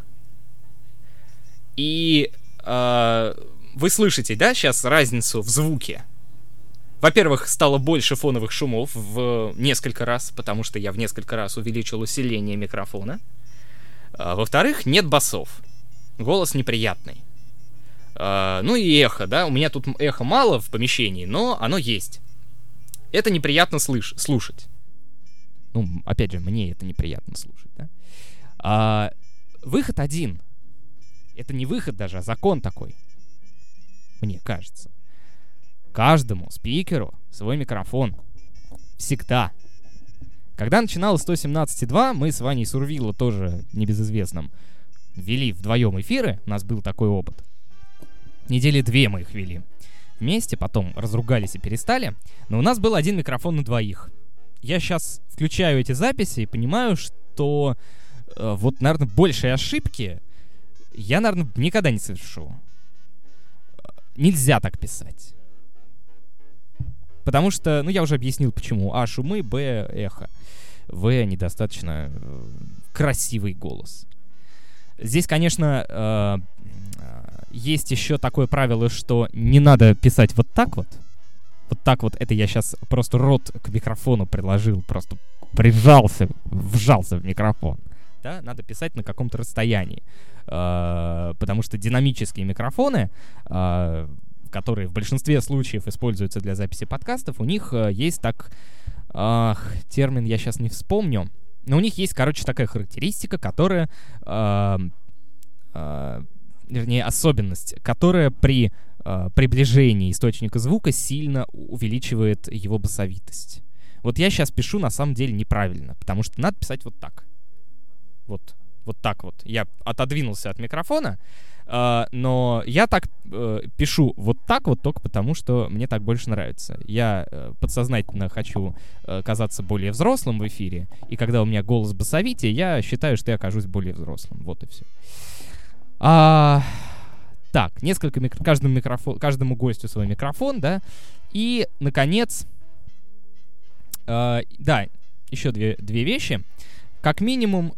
и вы слышите, да, сейчас разницу в звуке. Во-первых, стало больше фоновых шумов в несколько раз, потому что я в несколько раз увеличил усиление микрофона. Во-вторых, нет басов. Голос неприятный. И эхо, да. У меня тут эхо мало в помещении, но оно есть. Это неприятно слушать. Опять же, мне это неприятно слушать, да. Выход один. Это не выход даже, а закон такой. Мне кажется. Каждому спикеру свой микрофон. Всегда. Когда начиналось 117.2, мы с Ваней Сурвило, тоже небезызвестным, вели вдвоем эфиры. У нас был такой опыт. 2 недели мы их вели вместе, потом разругались и перестали. Но у нас был один микрофон на 2. Я сейчас включаю эти записи и понимаю, что наверное, большей ошибки я, наверное, никогда не совершу. Нельзя так писать. Потому что, я уже объяснил, почему. А, шумы, Б, эхо. В, недостаточно красивый голос. Здесь, конечно, есть еще такое правило, что не надо писать вот так вот. Вот так вот. Это я сейчас просто рот к микрофону приложил, просто вжался в микрофон. Да? Надо писать на каком-то расстоянии. Потому что динамические микрофоны, которые в большинстве случаев используются для записи подкастов, у них есть термин я сейчас не вспомню, но у них есть, такая характеристика, которая, особенность, которая при приближении источника звука сильно увеличивает его басовитость. Вот я сейчас пишу на самом деле неправильно, потому что надо писать вот так. Вот Вот так вот. Я отодвинулся от микрофона, но я так пишу вот так вот только потому, что мне так больше нравится. Я подсознательно хочу казаться более взрослым в эфире, и когда у меня голос басовитее, я считаю, что я окажусь более взрослым. Вот и все. Так, каждому гостю свой микрофон, да. И, наконец, да, еще две вещи. Как минимум,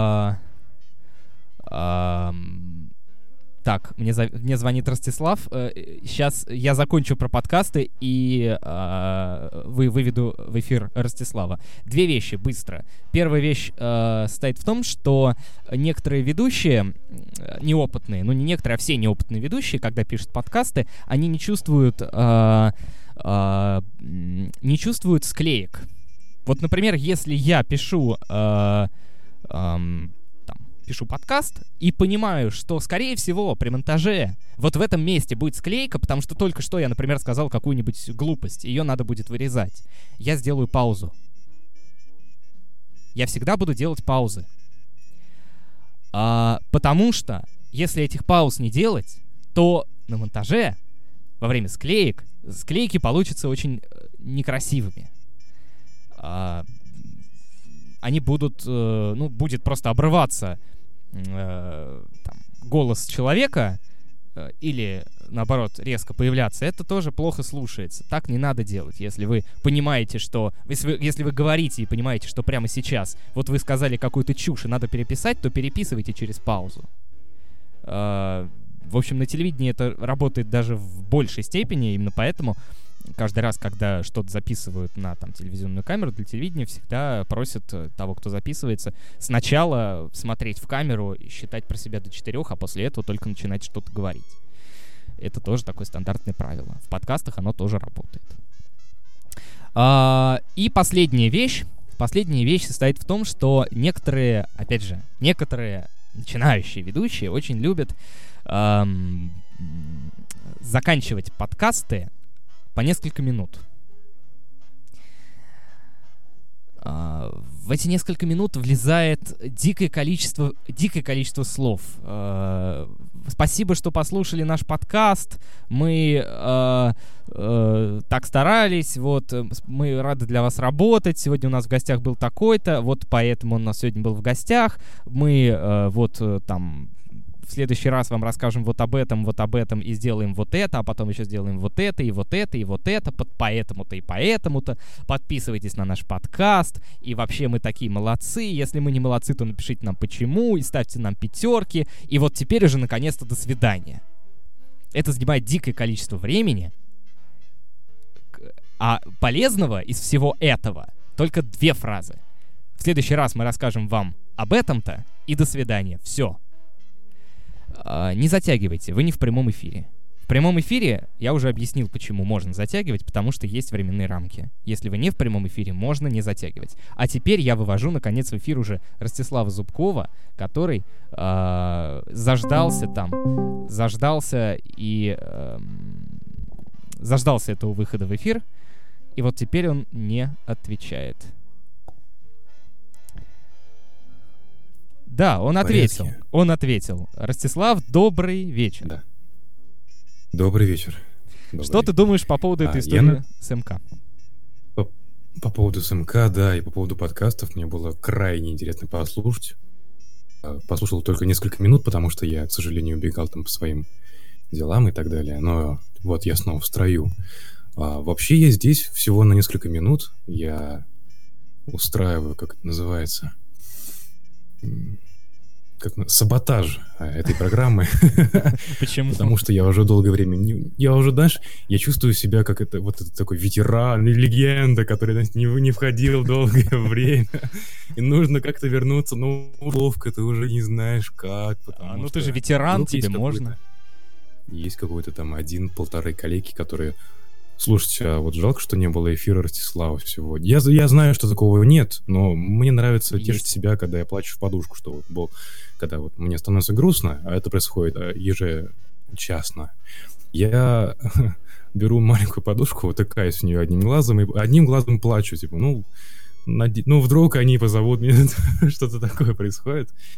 так, мне звонит Ростислав. Сейчас я закончу про подкасты и выведу в эфир Ростислава. Две вещи, быстро. Первая вещь состоит в том, что некоторые ведущие, неопытные, ну не некоторые, а все неопытные ведущие, когда пишут подкасты, они не чувствуют склеек. Вот, например, если я пишу подкаст и понимаю, что, скорее всего, при монтаже вот в этом месте будет склейка, потому что только что я, например, сказал какую-нибудь глупость, ее надо будет вырезать. Я сделаю паузу. Я всегда буду делать паузы. Потому что, если этих пауз не делать, то на монтаже, во время склейки получатся очень некрасивыми. Они будут, будет просто обрываться голос человека или, наоборот, резко появляться. Это тоже плохо слушается. Так не надо делать. Если вы понимаете, что... Если вы говорите и понимаете, что прямо сейчас вот вы сказали какую-то чушь и надо переписать, то переписывайте через паузу. В общем, на телевидении это работает даже в большей степени, именно поэтому каждый раз, когда что-то записывают на телевизионную камеру, для телевидения всегда просят того, кто записывается, сначала смотреть в камеру и считать про себя до 4, а после этого только начинать что-то говорить. Это тоже такое стандартное правило. В подкастах оно тоже работает. И последняя вещь состоит в том, что некоторые начинающие ведущие очень любят заканчивать подкасты по несколько минут. В эти несколько минут влезает дикое количество слов. Спасибо, что послушали наш подкаст. Мы так старались. Вот, мы рады для вас работать. Сегодня у нас в гостях был такой-то. Вот поэтому он у нас сегодня был в гостях. Мы в следующий раз вам расскажем вот об этом и сделаем вот это, а потом еще сделаем вот это, и вот это, и вот это, поэтому-то и поэтому-то. Подписывайтесь на наш подкаст. И вообще мы такие молодцы. Если мы не молодцы, то напишите нам почему, и ставьте нам 5. И вот теперь уже наконец-то до свидания. Это занимает дикое количество времени. А полезного из всего этого только 2 фразы. В следующий раз мы расскажем вам об этом-то и до свидания. Все. Не затягивайте, вы не в прямом эфире. В прямом эфире я уже объяснил, почему можно затягивать, потому что есть временные рамки. Если вы не в прямом эфире, можно не затягивать. А теперь я вывожу, наконец, в эфир уже Ростислава Зубкова, который заждался этого выхода в эфир, и вот теперь он не отвечает. Да, он ответил. Ростислав, добрый вечер.
Да. Добрый вечер.
Что ты думаешь по поводу этой истории с МК?
По поводу СМК, да, и по поводу подкастов мне было крайне интересно послушать. Послушал только несколько минут, потому что я, к сожалению, убегал там по своим делам и так далее. Но вот я снова в строю. Вообще я здесь всего на несколько минут. Я устраиваю, как это называется... саботаж этой программы.
Почему?
Потому что я уже долгое время... Я чувствую себя как такой ветеран и легенда, который не входил долгое время. И нужно как-то вернуться, но ловко, ты уже не знаешь как.
Ну ты же ветеран, тебе можно.
Есть какой-то там 1-1,5 коллеги, которые... Слушайте, а вот жалко, что не было эфира Ростислава сегодня. Я знаю, что такого нет, но мне нравится тешить себя, когда я плачу в подушку, что когда вот мне становится грустно, а это происходит ежечасно, я беру маленькую подушку, утыкаюсь в нее одним глазом и одним глазом плачу, типа, вдруг они позовут меня, что-то такое происходит.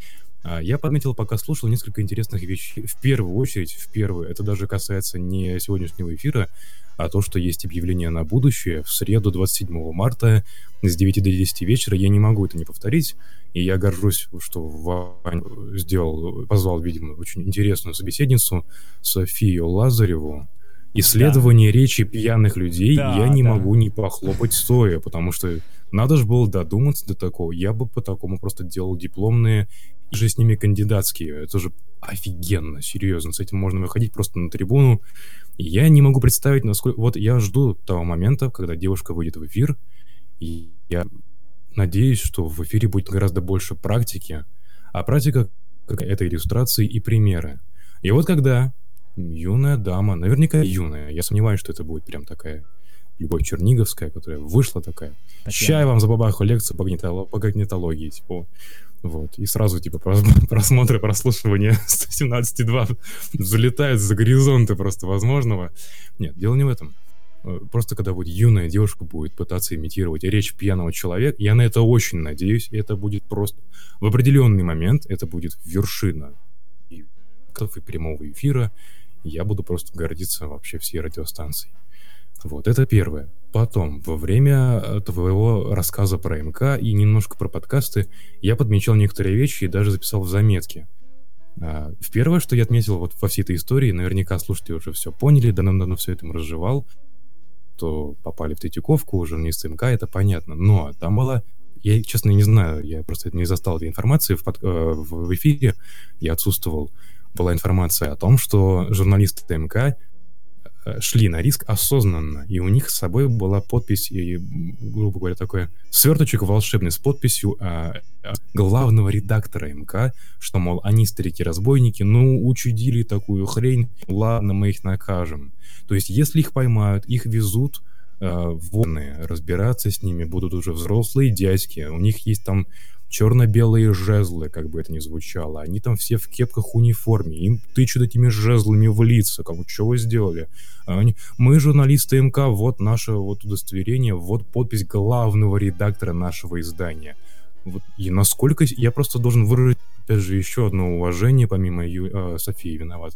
Я подметил, пока слушал, несколько интересных вещей. В первую очередь, это даже касается не сегодняшнего эфира, а то, что есть объявление на будущее. В среду, 27 марта, с 9 до 10 вечера, я не могу это не повторить, и я горжусь, что Ваня позвал, видимо, очень интересную собеседницу Софию Лазареву. Исследование речи пьяных людей, я не могу не похлопать стоя, потому что надо же было додуматься до такого. Я бы по такому просто делал дипломные и же с ними кандидатские. Это же офигенно, серьезно. С этим можно выходить просто на трибуну. И я не могу представить, насколько... Вот я жду того момента, когда девушка выйдет в эфир, и я надеюсь, что в эфире будет гораздо больше практики, а практика — это иллюстрации и примеры. И вот когда юная дама, наверняка юная, я сомневаюсь, что это будет прям такая Любовь Черниговская, которая вышла такая, ща я вам забабахаю лекцию по когнитологии, типа, вот, и сразу, типа, просмотры, прослушивания 117,2 взлетают за горизонты просто возможного. Нет, дело не в этом. Просто когда вот юная девушка будет пытаться имитировать речь пьяного человека, я на это очень надеюсь, и это будет просто... В определенный момент это будет вершина и прямого эфира, я буду просто гордиться вообще всей радиостанцией. Вот, это первое. Потом, во время твоего рассказа про МК и немножко про подкасты, я подмечал некоторые вещи и даже записал в заметки. В первое, что я отметил вот во всей этой истории, наверняка слушатели уже все поняли, давно все это разжевал, то попали в Третьяковку, журналисты МК, это понятно. Но там была... Я, честно, не знаю, я просто не застал этой информации в эфире, я отсутствовал. Была информация о том, что журналисты МК шли на риск осознанно, и у них с собой была подпись, и, грубо говоря, такой сверточек волшебный с подписью главного редактора МК, что, мол, они старики-разбойники, ну, учудили такую хрень, ладно, мы их накажем. То есть, если их поймают, их везут военные, разбираться с ними будут уже взрослые дядьки, у них есть там черно-белые жезлы, как бы это ни звучало. Они там все в кепках униформе. Им тычут этими жезлами в лица. Как, что вы сделали? Мы журналисты МК, вот наше вот удостоверение, вот подпись главного редактора нашего издания. Вот. И насколько... Я просто должен выразить, опять же, еще одно уважение, помимо Софии, виноват,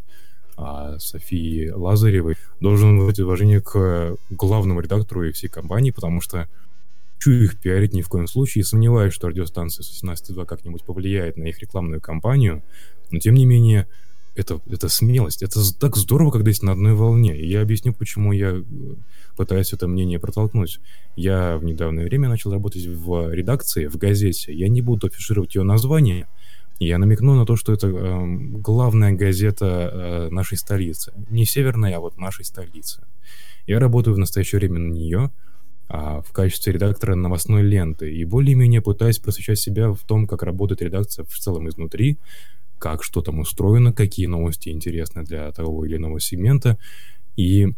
Софии Лазаревой, должен выразить уважение к главному редактору и всей компании, потому что хочу их пиарить ни в коем случае, и сомневаюсь, что радиостанция 117.2 как-нибудь повлияет на их рекламную кампанию, но тем не менее, это смелость, это так здорово, когда есть на одной волне, и я объясню, почему я пытаюсь это мнение протолкнуть. Я в недавнее время начал работать в редакции, в газете, я не буду афишировать ее название, я намекну на то, что это главная газета нашей столицы, не северной, а вот нашей столицы. Я работаю в настоящее время на нее, в качестве редактора новостной ленты, и более-менее пытаюсь просвещать себя в том, как работает редакция в целом изнутри, как что там устроено, какие новости интересны для того или иного сегмента. И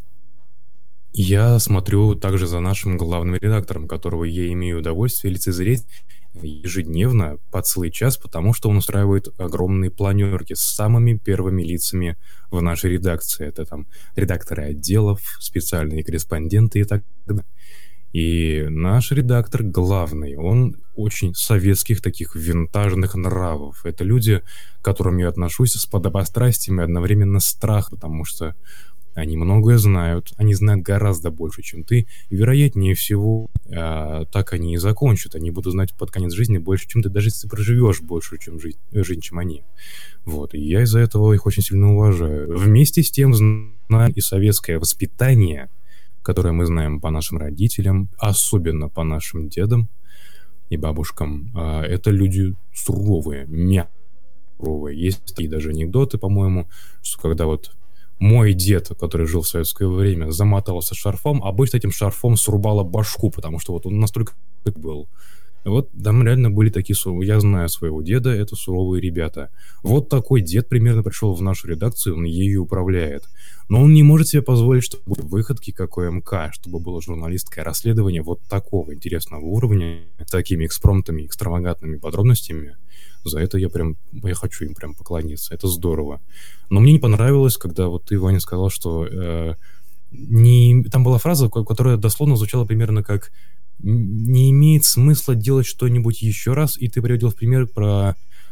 я смотрю также за нашим главным редактором, которого я имею удовольствие лицезреть ежедневно по целый час, потому что он устраивает огромные планерки с самыми первыми лицами в нашей редакции. Это там редакторы отделов, специальные корреспонденты и так далее. И наш редактор главный, он очень советских таких винтажных нравов. Это люди, к которым я отношусь с подобострастием и одновременно страх, потому что они многое знают, они знают гораздо больше, чем ты, и вероятнее всего так они и закончат. Они будут знать под конец жизни больше, чем ты, даже если ты проживешь больше, чем жизнь, чем они. Вот, и я из-за этого их очень сильно уважаю. Вместе с тем знаю и советское воспитание, которое мы знаем по нашим родителям, особенно по нашим дедам и бабушкам. Это люди суровые, мягкие, суровые. Есть такие даже анекдоты, по-моему, что когда вот мой дед, который жил в советское время, замотался шарфом, обычно этим шарфом срубало башку, потому что вот он настолько был. Вот там реально были такие суровые. Я знаю своего деда, это суровые ребята. Вот такой дед примерно пришел в нашу редакцию, он ею управляет. Но он не может себе позволить, чтобы были выходки, как у МК, чтобы было журналистское расследование вот такого интересного уровня, с такими экспромтами, экстравагантными подробностями. За это я хочу им прям поклониться. Это здорово. Но мне не понравилось, когда вот ты, Ваня, сказал, что там была фраза, которая дословно звучала примерно как «не имеет смысла делать что-нибудь еще раз», и ты приводил в пример про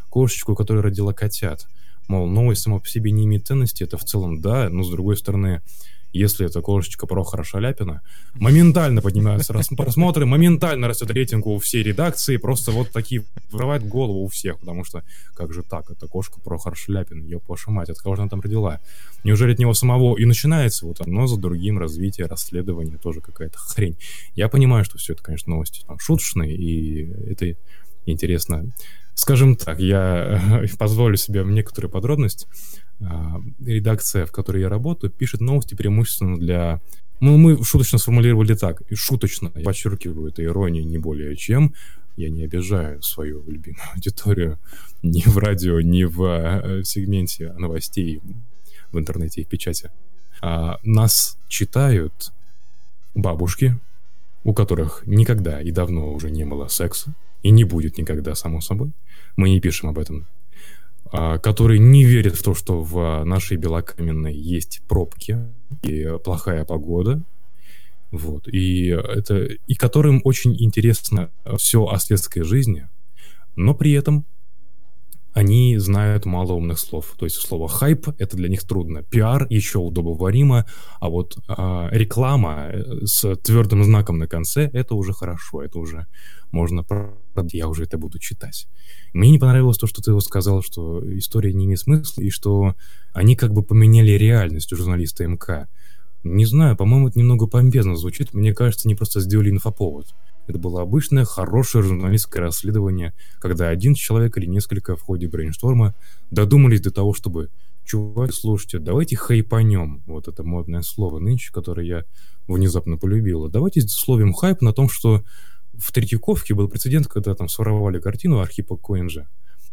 кошечку, которая родила котят. Мол, новость сама по себе не имеет ценности, это в целом да, но с другой стороны, если это кошечка Прохора Шаляпина, моментально поднимаются просмотры, моментально растет рейтинг у всей редакции, просто вот такие вырывает голову у всех, потому что как же так, это кошка Прохор Шаляпин, ёб вашу мать, от кого же она там родила? Неужели от него самого и начинается вот одно за другим развитие, расследование, тоже какая-то хрень. Я понимаю, что все это, конечно, новости там шуточные, и это интересно. Скажем так, я позволю себе некоторую подробность. Редакция, в которой я работаю, пишет новости преимущественно для... мы шуточно сформулировали так, и шуточно, я подчеркиваю, это ирония не более чем. Я не обижаю свою любимую аудиторию ни в радио, ни в сегменте новостей в интернете и в печати. Нас читают бабушки, у которых никогда и давно уже не было секса, и не будет никогда, само собой. Мы не пишем об этом. Которые не верят в то, что в нашей Белокаменной есть пробки и плохая погода. Вот. И которым очень интересно все о светской жизни, но при этом они знают мало умных слов. То есть слово «хайп» — это для них трудно. Пиар еще удобоваримо, а вот реклама с твердым знаком на конце — это уже хорошо, это уже можно... Я уже это буду читать. Мне не понравилось то, что ты сказал, что история не имеет смысла, и что они как бы поменяли реальность у журналиста МК. Не знаю, по-моему, это немного помпезно звучит. Мне кажется, они просто сделали инфоповод. Это было обычное, хорошее журналистское расследование, когда один человек или несколько в ходе брейншторма додумались до того, чтобы... Чуваки, слушайте, давайте хайпанем. Вот это модное слово нынче, которое я внезапно полюбила. Давайте словим хайп на том, что в Третьяковке был прецедент, когда там своровали картину Архипа Коинджа.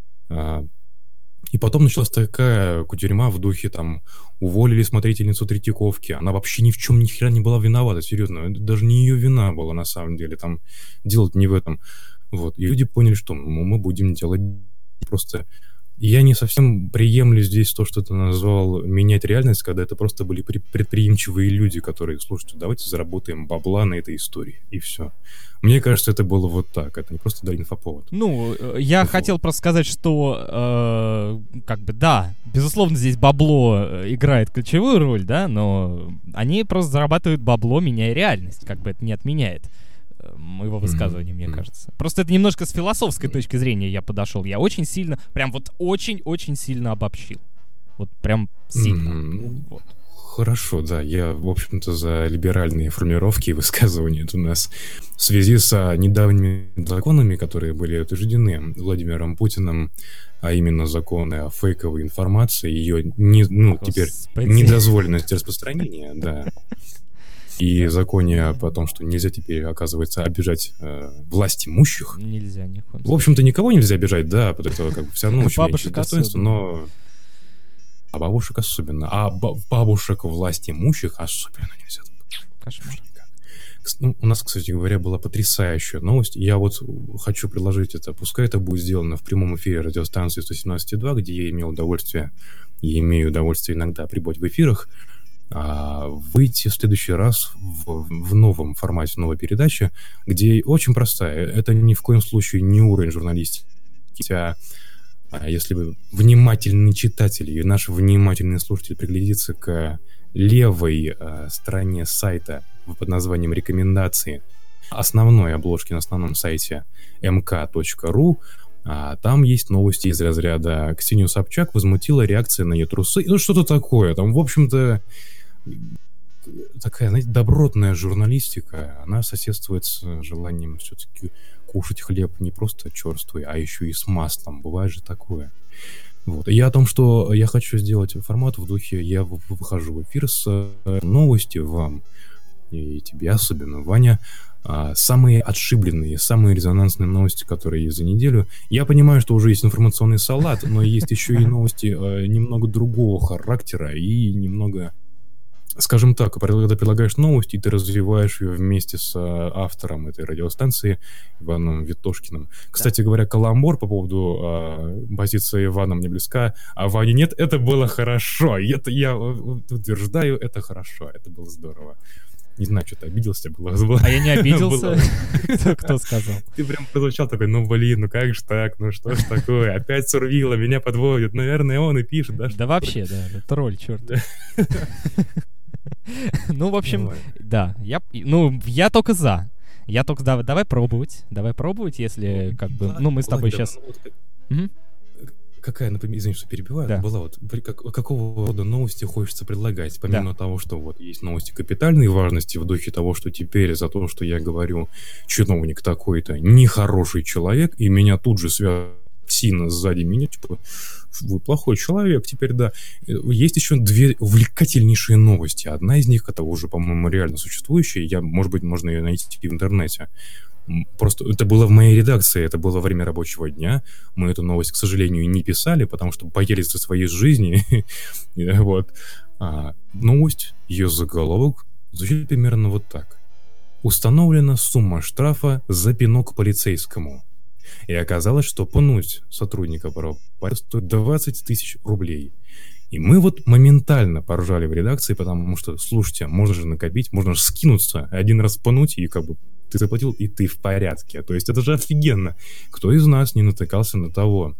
И потом началась такая кутерьма в духе, там, уволили смотрительницу Третьяковки. Она вообще ни в чем ни хера не была виновата, серьезно. Это даже не ее вина была на самом деле. Там дело-то не в этом. Вот. И люди поняли, что мы будем делать просто... Я не совсем приемлю здесь то, что ты назвал менять реальность, когда это просто были предприимчивые люди, которые, слушайте, давайте заработаем бабла на этой истории, и все. Мне кажется, это было вот так, это не просто дали инфоповод.
Ну, я хотел просто сказать, что, как бы, да, безусловно, здесь бабло играет ключевую роль, да, но они просто зарабатывают бабло, меняя реальность, как бы это не отменяет моего высказывания, мне кажется. Просто это немножко с философской точки зрения я подошел. Я очень сильно, прям вот очень-очень сильно обобщил. Вот прям сильно. Вот.
Хорошо, да, я, в общем-то, за либеральные формулировки и высказывания. Это у нас в связи с недавними законами, которые были утверждены Владимиром Путиным, а именно законы о фейковой информации, ее теперь недозволенность распространения, да. И законе о том, что нельзя теперь, оказывается, обижать власть имущих.
Нельзя, ни в коем случае.
В общем-то, никого нельзя обижать, да, потому что как бы все равно очень
бабушек
достоинство, но... А бабушек особенно. А бабушек власть имущих особенно нельзя.
Кошмар.
У нас, кстати говоря, была потрясающая новость. Я вот хочу предложить это. Пускай это будет сделано в прямом эфире радиостанции 117.2, где я имею удовольствие иногда прибыть в эфирах. Выйти в следующий раз в новом формате, новой передачи, где очень простая. Это ни в коем случае не уровень журналистики. Хотя, если бы внимательный читатель и наш внимательный слушатель приглядится к левой стороне сайта под названием «Рекомендации», основной обложки на основном сайте mk.ru, там есть новости из разряда «Ксению Собчак возмутила реакция на ее трусы». Ну, что-то такое. Там, в общем-то, такая, знаете, добротная журналистика. Она соседствует с желанием все-таки кушать хлеб не просто черствый, а еще и с маслом. Бывает же такое. Вот. И я о том, что я хочу сделать формат в духе, я выхожу в эфир с новостью вам, и тебе особенно, Ваня, самые отшибленные, самые резонансные новости, которые есть за неделю. Я понимаю, что уже есть информационный салат, но есть еще и новости немного другого характера и немного... Скажем так, когда предлагаешь новость, и ты развиваешь ее вместе с автором этой радиостанции Иваном Ветошкиным. Кстати говоря, каламбур по поводу позиции Ивана мне близка, а Ване нет, это было хорошо. Это я утверждаю, это хорошо, это было здорово. Не знаю, что ты обиделся, было.
А я не обиделся. Кто сказал?
Ты прям прозвучал такой, ну блин, ну как же так, ну что ж такое, опять Сурвила меня подводит, наверное, он и пишет, да?
Да вообще, да, тролль, черт. Ну, в общем, да, я только за. Давай пробовать, если как бы, ну, мы с тобой сейчас...
Какая, например, извини, что перебиваю,
да.
была вот, какого рода новости хочется предлагать, помимо того, что вот есть новости капитальной важности в духе того, что теперь за то, что я говорю, чиновник такой-то нехороший человек, и меня тут же связывают сильно сзади меня, типа, вы плохой человек, теперь да. Есть еще две увлекательнейшие новости. Одна из них, это уже, по-моему, реально существующая, может быть, можно ее найти в интернете. Просто это было в моей редакции, это было во время рабочего дня. Мы эту новость, к сожалению, не писали, потому что боялись за своей жизни. Вот. Новость, ее заголовок звучит примерно вот так. Установлена сумма штрафа за пинок полицейскому. И оказалось, что пнуть сотрудника правопорядка стоит 20 тысяч рублей. И мы вот моментально поржали в редакции, потому что, слушайте, можно же накопить, можно же скинуться, один раз пнуть, и как бы ты заплатил, и ты в порядке. То есть это же офигенно. Кто из нас не натыкался на того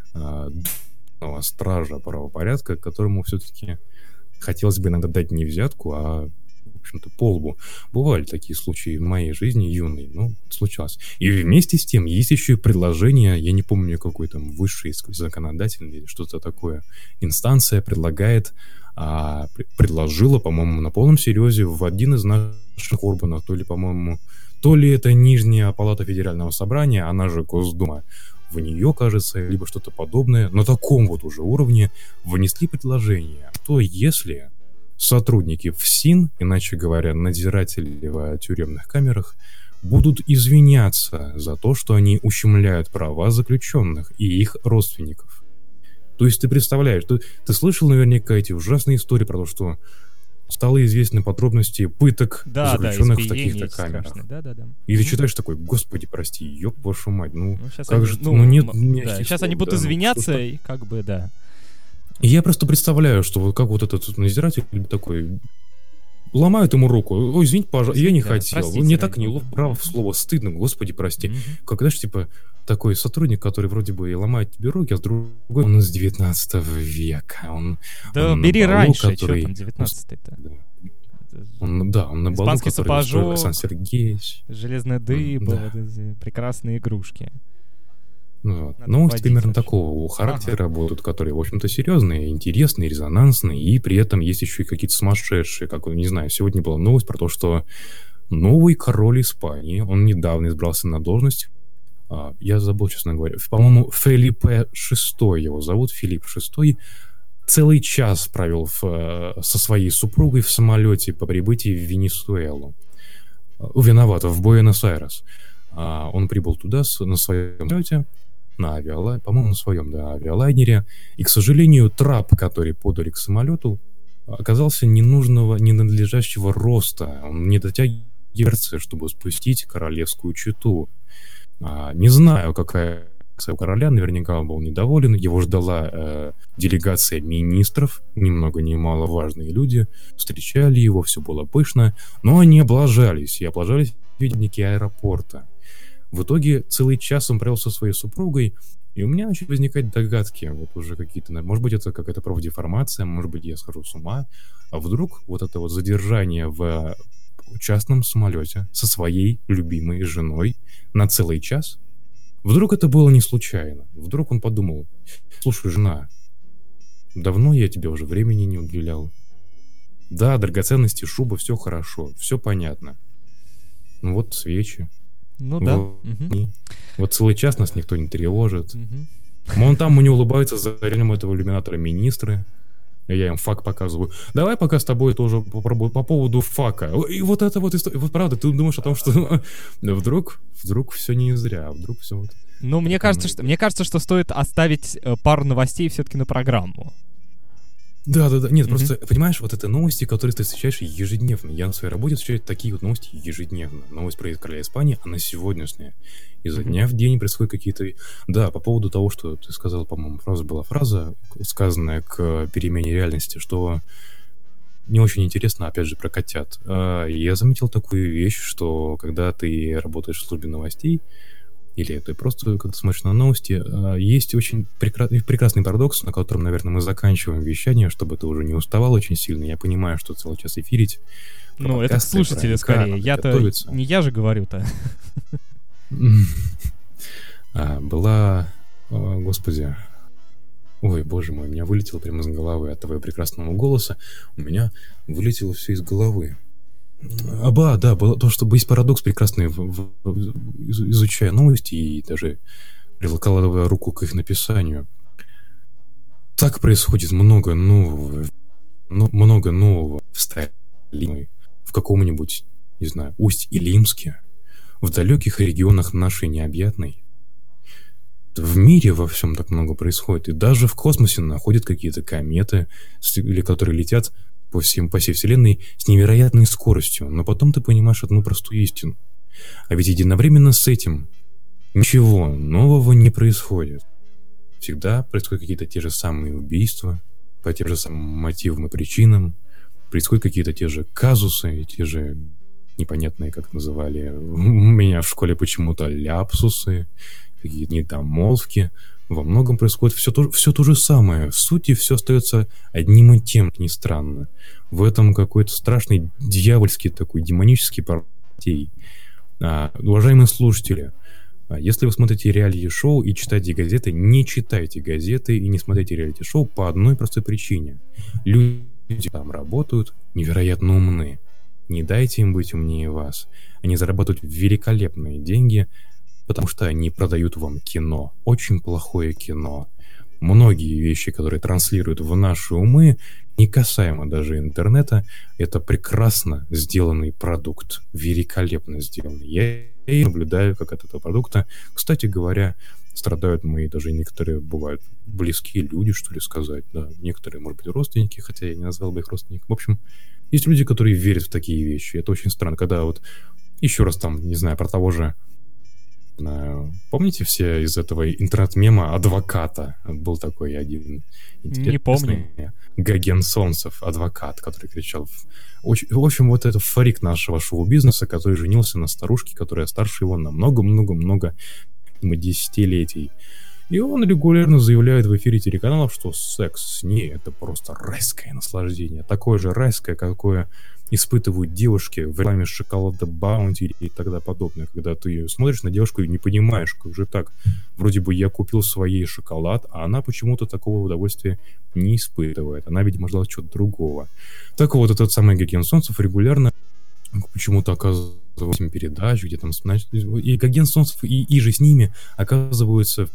стража правопорядка, которому все-таки хотелось бы иногда дать не взятку, а в общем-то, по лбу. Бывали такие случаи в моей жизни юной, но случалось. И вместе с тем есть еще и предложение, я не помню, какой там высший законодательный или что-то такое, инстанция предложила, по-моему, на полном серьезе в один из наших органов, то ли это Нижняя палата Федерального собрания, она же Госдума, в нее, кажется, либо что-то подобное, на таком вот уже уровне внесли предложение, что если сотрудники ФСИН, иначе говоря, надзиратели в тюремных камерах, будут извиняться за то, что они ущемляют права заключенных и их родственников. То есть ты представляешь, ты слышал наверняка эти ужасные истории про то, что стало известны подробности пыток заключенных в таких-то камерах.
Да.
И ты читаешь такой, господи, прости, ёб вашу мать,
сейчас
как
они,
же, нет мягких
сейчас
слов,
они будут
да,
извиняться, и как бы, да.
И я просто представляю, что вот как вот этот надзиратель такой ломают ему руку. Ой, извините, пожалуйста, я не хотел. Мне так неловко, право слово стыдно, господи, прости. Когда же, типа, такой сотрудник, который вроде бы и ломает тебе руки, а с другой он из 19 века. Он
бери раньше,
который...
что там 19-й-то.
Он на балу,
испанский сапожок,
Александр Сергеевич.
Железная дыба, вот эти прекрасные игрушки.
Новости примерно такого характера будут, которые, в общем-то, серьезные, интересные, резонансные, и при этом есть еще и какие-то сумасшедшие, как, не знаю, сегодня была новость про то, что новый король Испании, он недавно избрался на должность, я забыл, честно говоря, по-моему, Фелипе VI его зовут, Филипп VI, целый час провел со своей супругой в самолете по прибытии в Венесуэлу. В Буэнос-Айрес. Он прибыл туда на своем самолете, по-моему, на своем, авиалайнере. И, к сожалению, трап, который подали к самолету, оказался ненадлежащего роста. Он не дотягивается, чтобы спустить королевскую чету. Не знаю, какая у короля, наверняка он был недоволен. Его ждала делегация министров, ни много ни мало важные люди. Встречали его, все было пышно. Но они облажались. И облажались видники аэропорта. В итоге целый час он провел со своей супругой, и у меня начали возникать догадки, вот уже какие-то, может быть, это какая-то профдеформация, может быть, я схожу с ума, а вдруг вот это вот задержание в частном самолете со своей любимой женой на целый час, вдруг это было не случайно, вдруг он подумал, слушай, жена, давно я тебе уже времени не уделял. Да, драгоценности, шуба, все хорошо, все понятно. Ну вот свечи.
Ну да.
Вот целый час нас никто не тревожит. Вон там мне улыбаются за рядом этого иллюминатора министры. Я им фак показываю. Давай пока с тобой тоже попробую по поводу фака. И вот это вот история. Вот правда, ты думаешь о том, что вдруг все не зря, вдруг все вот.
Ну, мне кажется, что стоит оставить пару новостей все-таки на программу.
Да. Нет, просто, понимаешь, вот это новости, которые ты встречаешь ежедневно. Я на своей работе встречаю такие вот новости ежедневно. Новость про короля Испании, она сегодняшняя. Изо дня в день происходят какие-то... Да, по поводу того, что ты сказал, по-моему, фраза, сказанная к перемене реальности, что не очень интересно, опять же, про котят. Я заметил такую вещь, что когда ты работаешь в службе новостей, или ты просто как-то смотришь на новости, есть очень прекрасный парадокс, на котором, наверное, мы заканчиваем вещание, чтобы ты уже не уставал очень сильно. Я понимаю, что целый час эфирить.
Ну, это слушатели скорее. Я-то... Не я же говорю-то.
Была... Господи... Ой, боже мой, у меня вылетело прямо из головы от твоего прекрасного голоса. У меня вылетело все из головы. Да, было то, что есть парадокс прекрасный, изучая новости и даже прикладывая руку к их написанию. Так происходит много нового в Сталине, в каком-нибудь, не знаю, Усть-Илимске, в далеких регионах нашей необъятной. В мире во всем так много происходит, и даже в космосе находят какие-то кометы, или которые летят по всей Вселенной с невероятной скоростью, но потом ты понимаешь одну простую истину. А ведь единовременно с этим ничего нового не происходит. Всегда происходят какие-то те же самые убийства, по тем же самым мотивам и причинам, происходят какие-то те же казусы, те же непонятные, как называли меня в школе почему-то, ляпсусы, какие-то недомолвки. Во многом происходит все то же самое. В сути, все остается одним и тем, не странно. В этом какой-то страшный дьявольский такой демонический партий. Уважаемые слушатели, если вы смотрите реалити-шоу и читаете газеты, не читайте газеты и не смотрите реалити-шоу по одной простой причине. Люди там работают невероятно умны. Не дайте им быть умнее вас. Они зарабатывают великолепные деньги, потому что они продают вам кино. Очень плохое кино. Многие вещи, которые транслируют в наши умы, не касаемо даже интернета, это прекрасно сделанный продукт. Великолепно сделанный. Я наблюдаю, как от этого продукта, кстати говоря, страдают мои даже некоторые, бывают, близкие люди, что ли сказать. Да, некоторые, может быть, родственники, хотя я не назвал бы их родственниками. В общем, есть люди, которые верят в такие вещи. Это очень странно, когда вот еще раз там, не знаю, про того же помните все из этого интернет-мема «Адвоката»? Был такой один интересный.
Не помню.
Гоген Солнцев, адвокат, который кричал. В общем, вот это фарик нашего шоу-бизнеса, который женился на старушке, которая старше его на много-много-много десятилетий. И он регулярно заявляет в эфире телеканалов, что секс с ней — это просто райское наслаждение. Такое же райское, какое испытывают девушки в рекламе шоколада Баунти и так подобное, когда ты смотришь на девушку и не понимаешь, как же так. Вроде бы я купил своей шоколад, а она почему-то такого удовольствия не испытывает. Она, видимо, ждала чего-то другого. Так вот, этот самый Гоген Солнцев регулярно почему-то оказывается в передач, где там... И Гоген Солнцев и же с ними оказываются...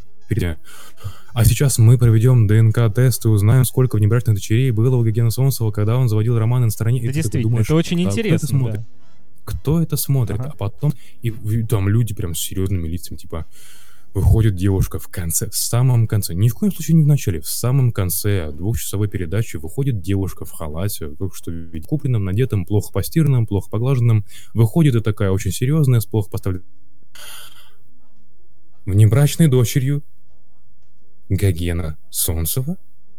А сейчас мы проведем ДНК-тест и узнаем, сколько внебрачных дочерей было у Гогена Солнцева, когда он заводил роман на стороне.
Да, действительно, думаешь, это очень интересно. Да.
Кто это смотрит? Ага. А потом и там люди прям с серьезными лицами, типа, выходит девушка в конце, в самом конце, ни в коем случае не в начале, в самом конце двухчасовой передачи выходит девушка в халате, только что купленном, надетом, плохо постиранном, плохо поглаженном, выходит и такая очень серьезная, с плохо поставленной внебрачной дочерью Гогена Солнцева,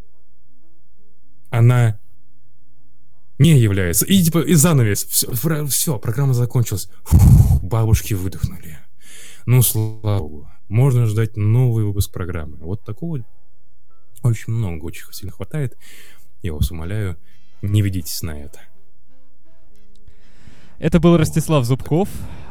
она не является. И типа и занавес. Все, программа закончилась. Фух, бабушки выдохнули. Ну, слава богу. Можно ждать новый выпуск программы. Вот такого очень много, очень сильно хватает. Я вас умоляю, не ведитесь на это.
Это был Ростислав Зубков.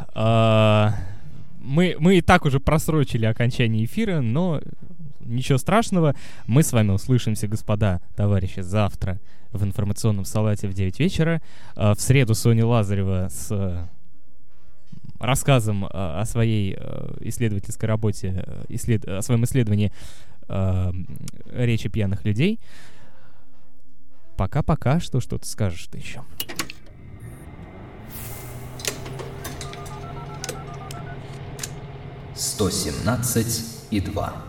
Мы и так уже просрочили окончание эфира, но ничего страшного. Мы с вами услышимся, господа, товарищи, завтра в информационном салате в 9 вечера. В среду Соня Лазарева с рассказом о своей исследовательской работе, о своем исследовании речи пьяных людей. Пока-пока. Что-то скажешь ты еще?
117,2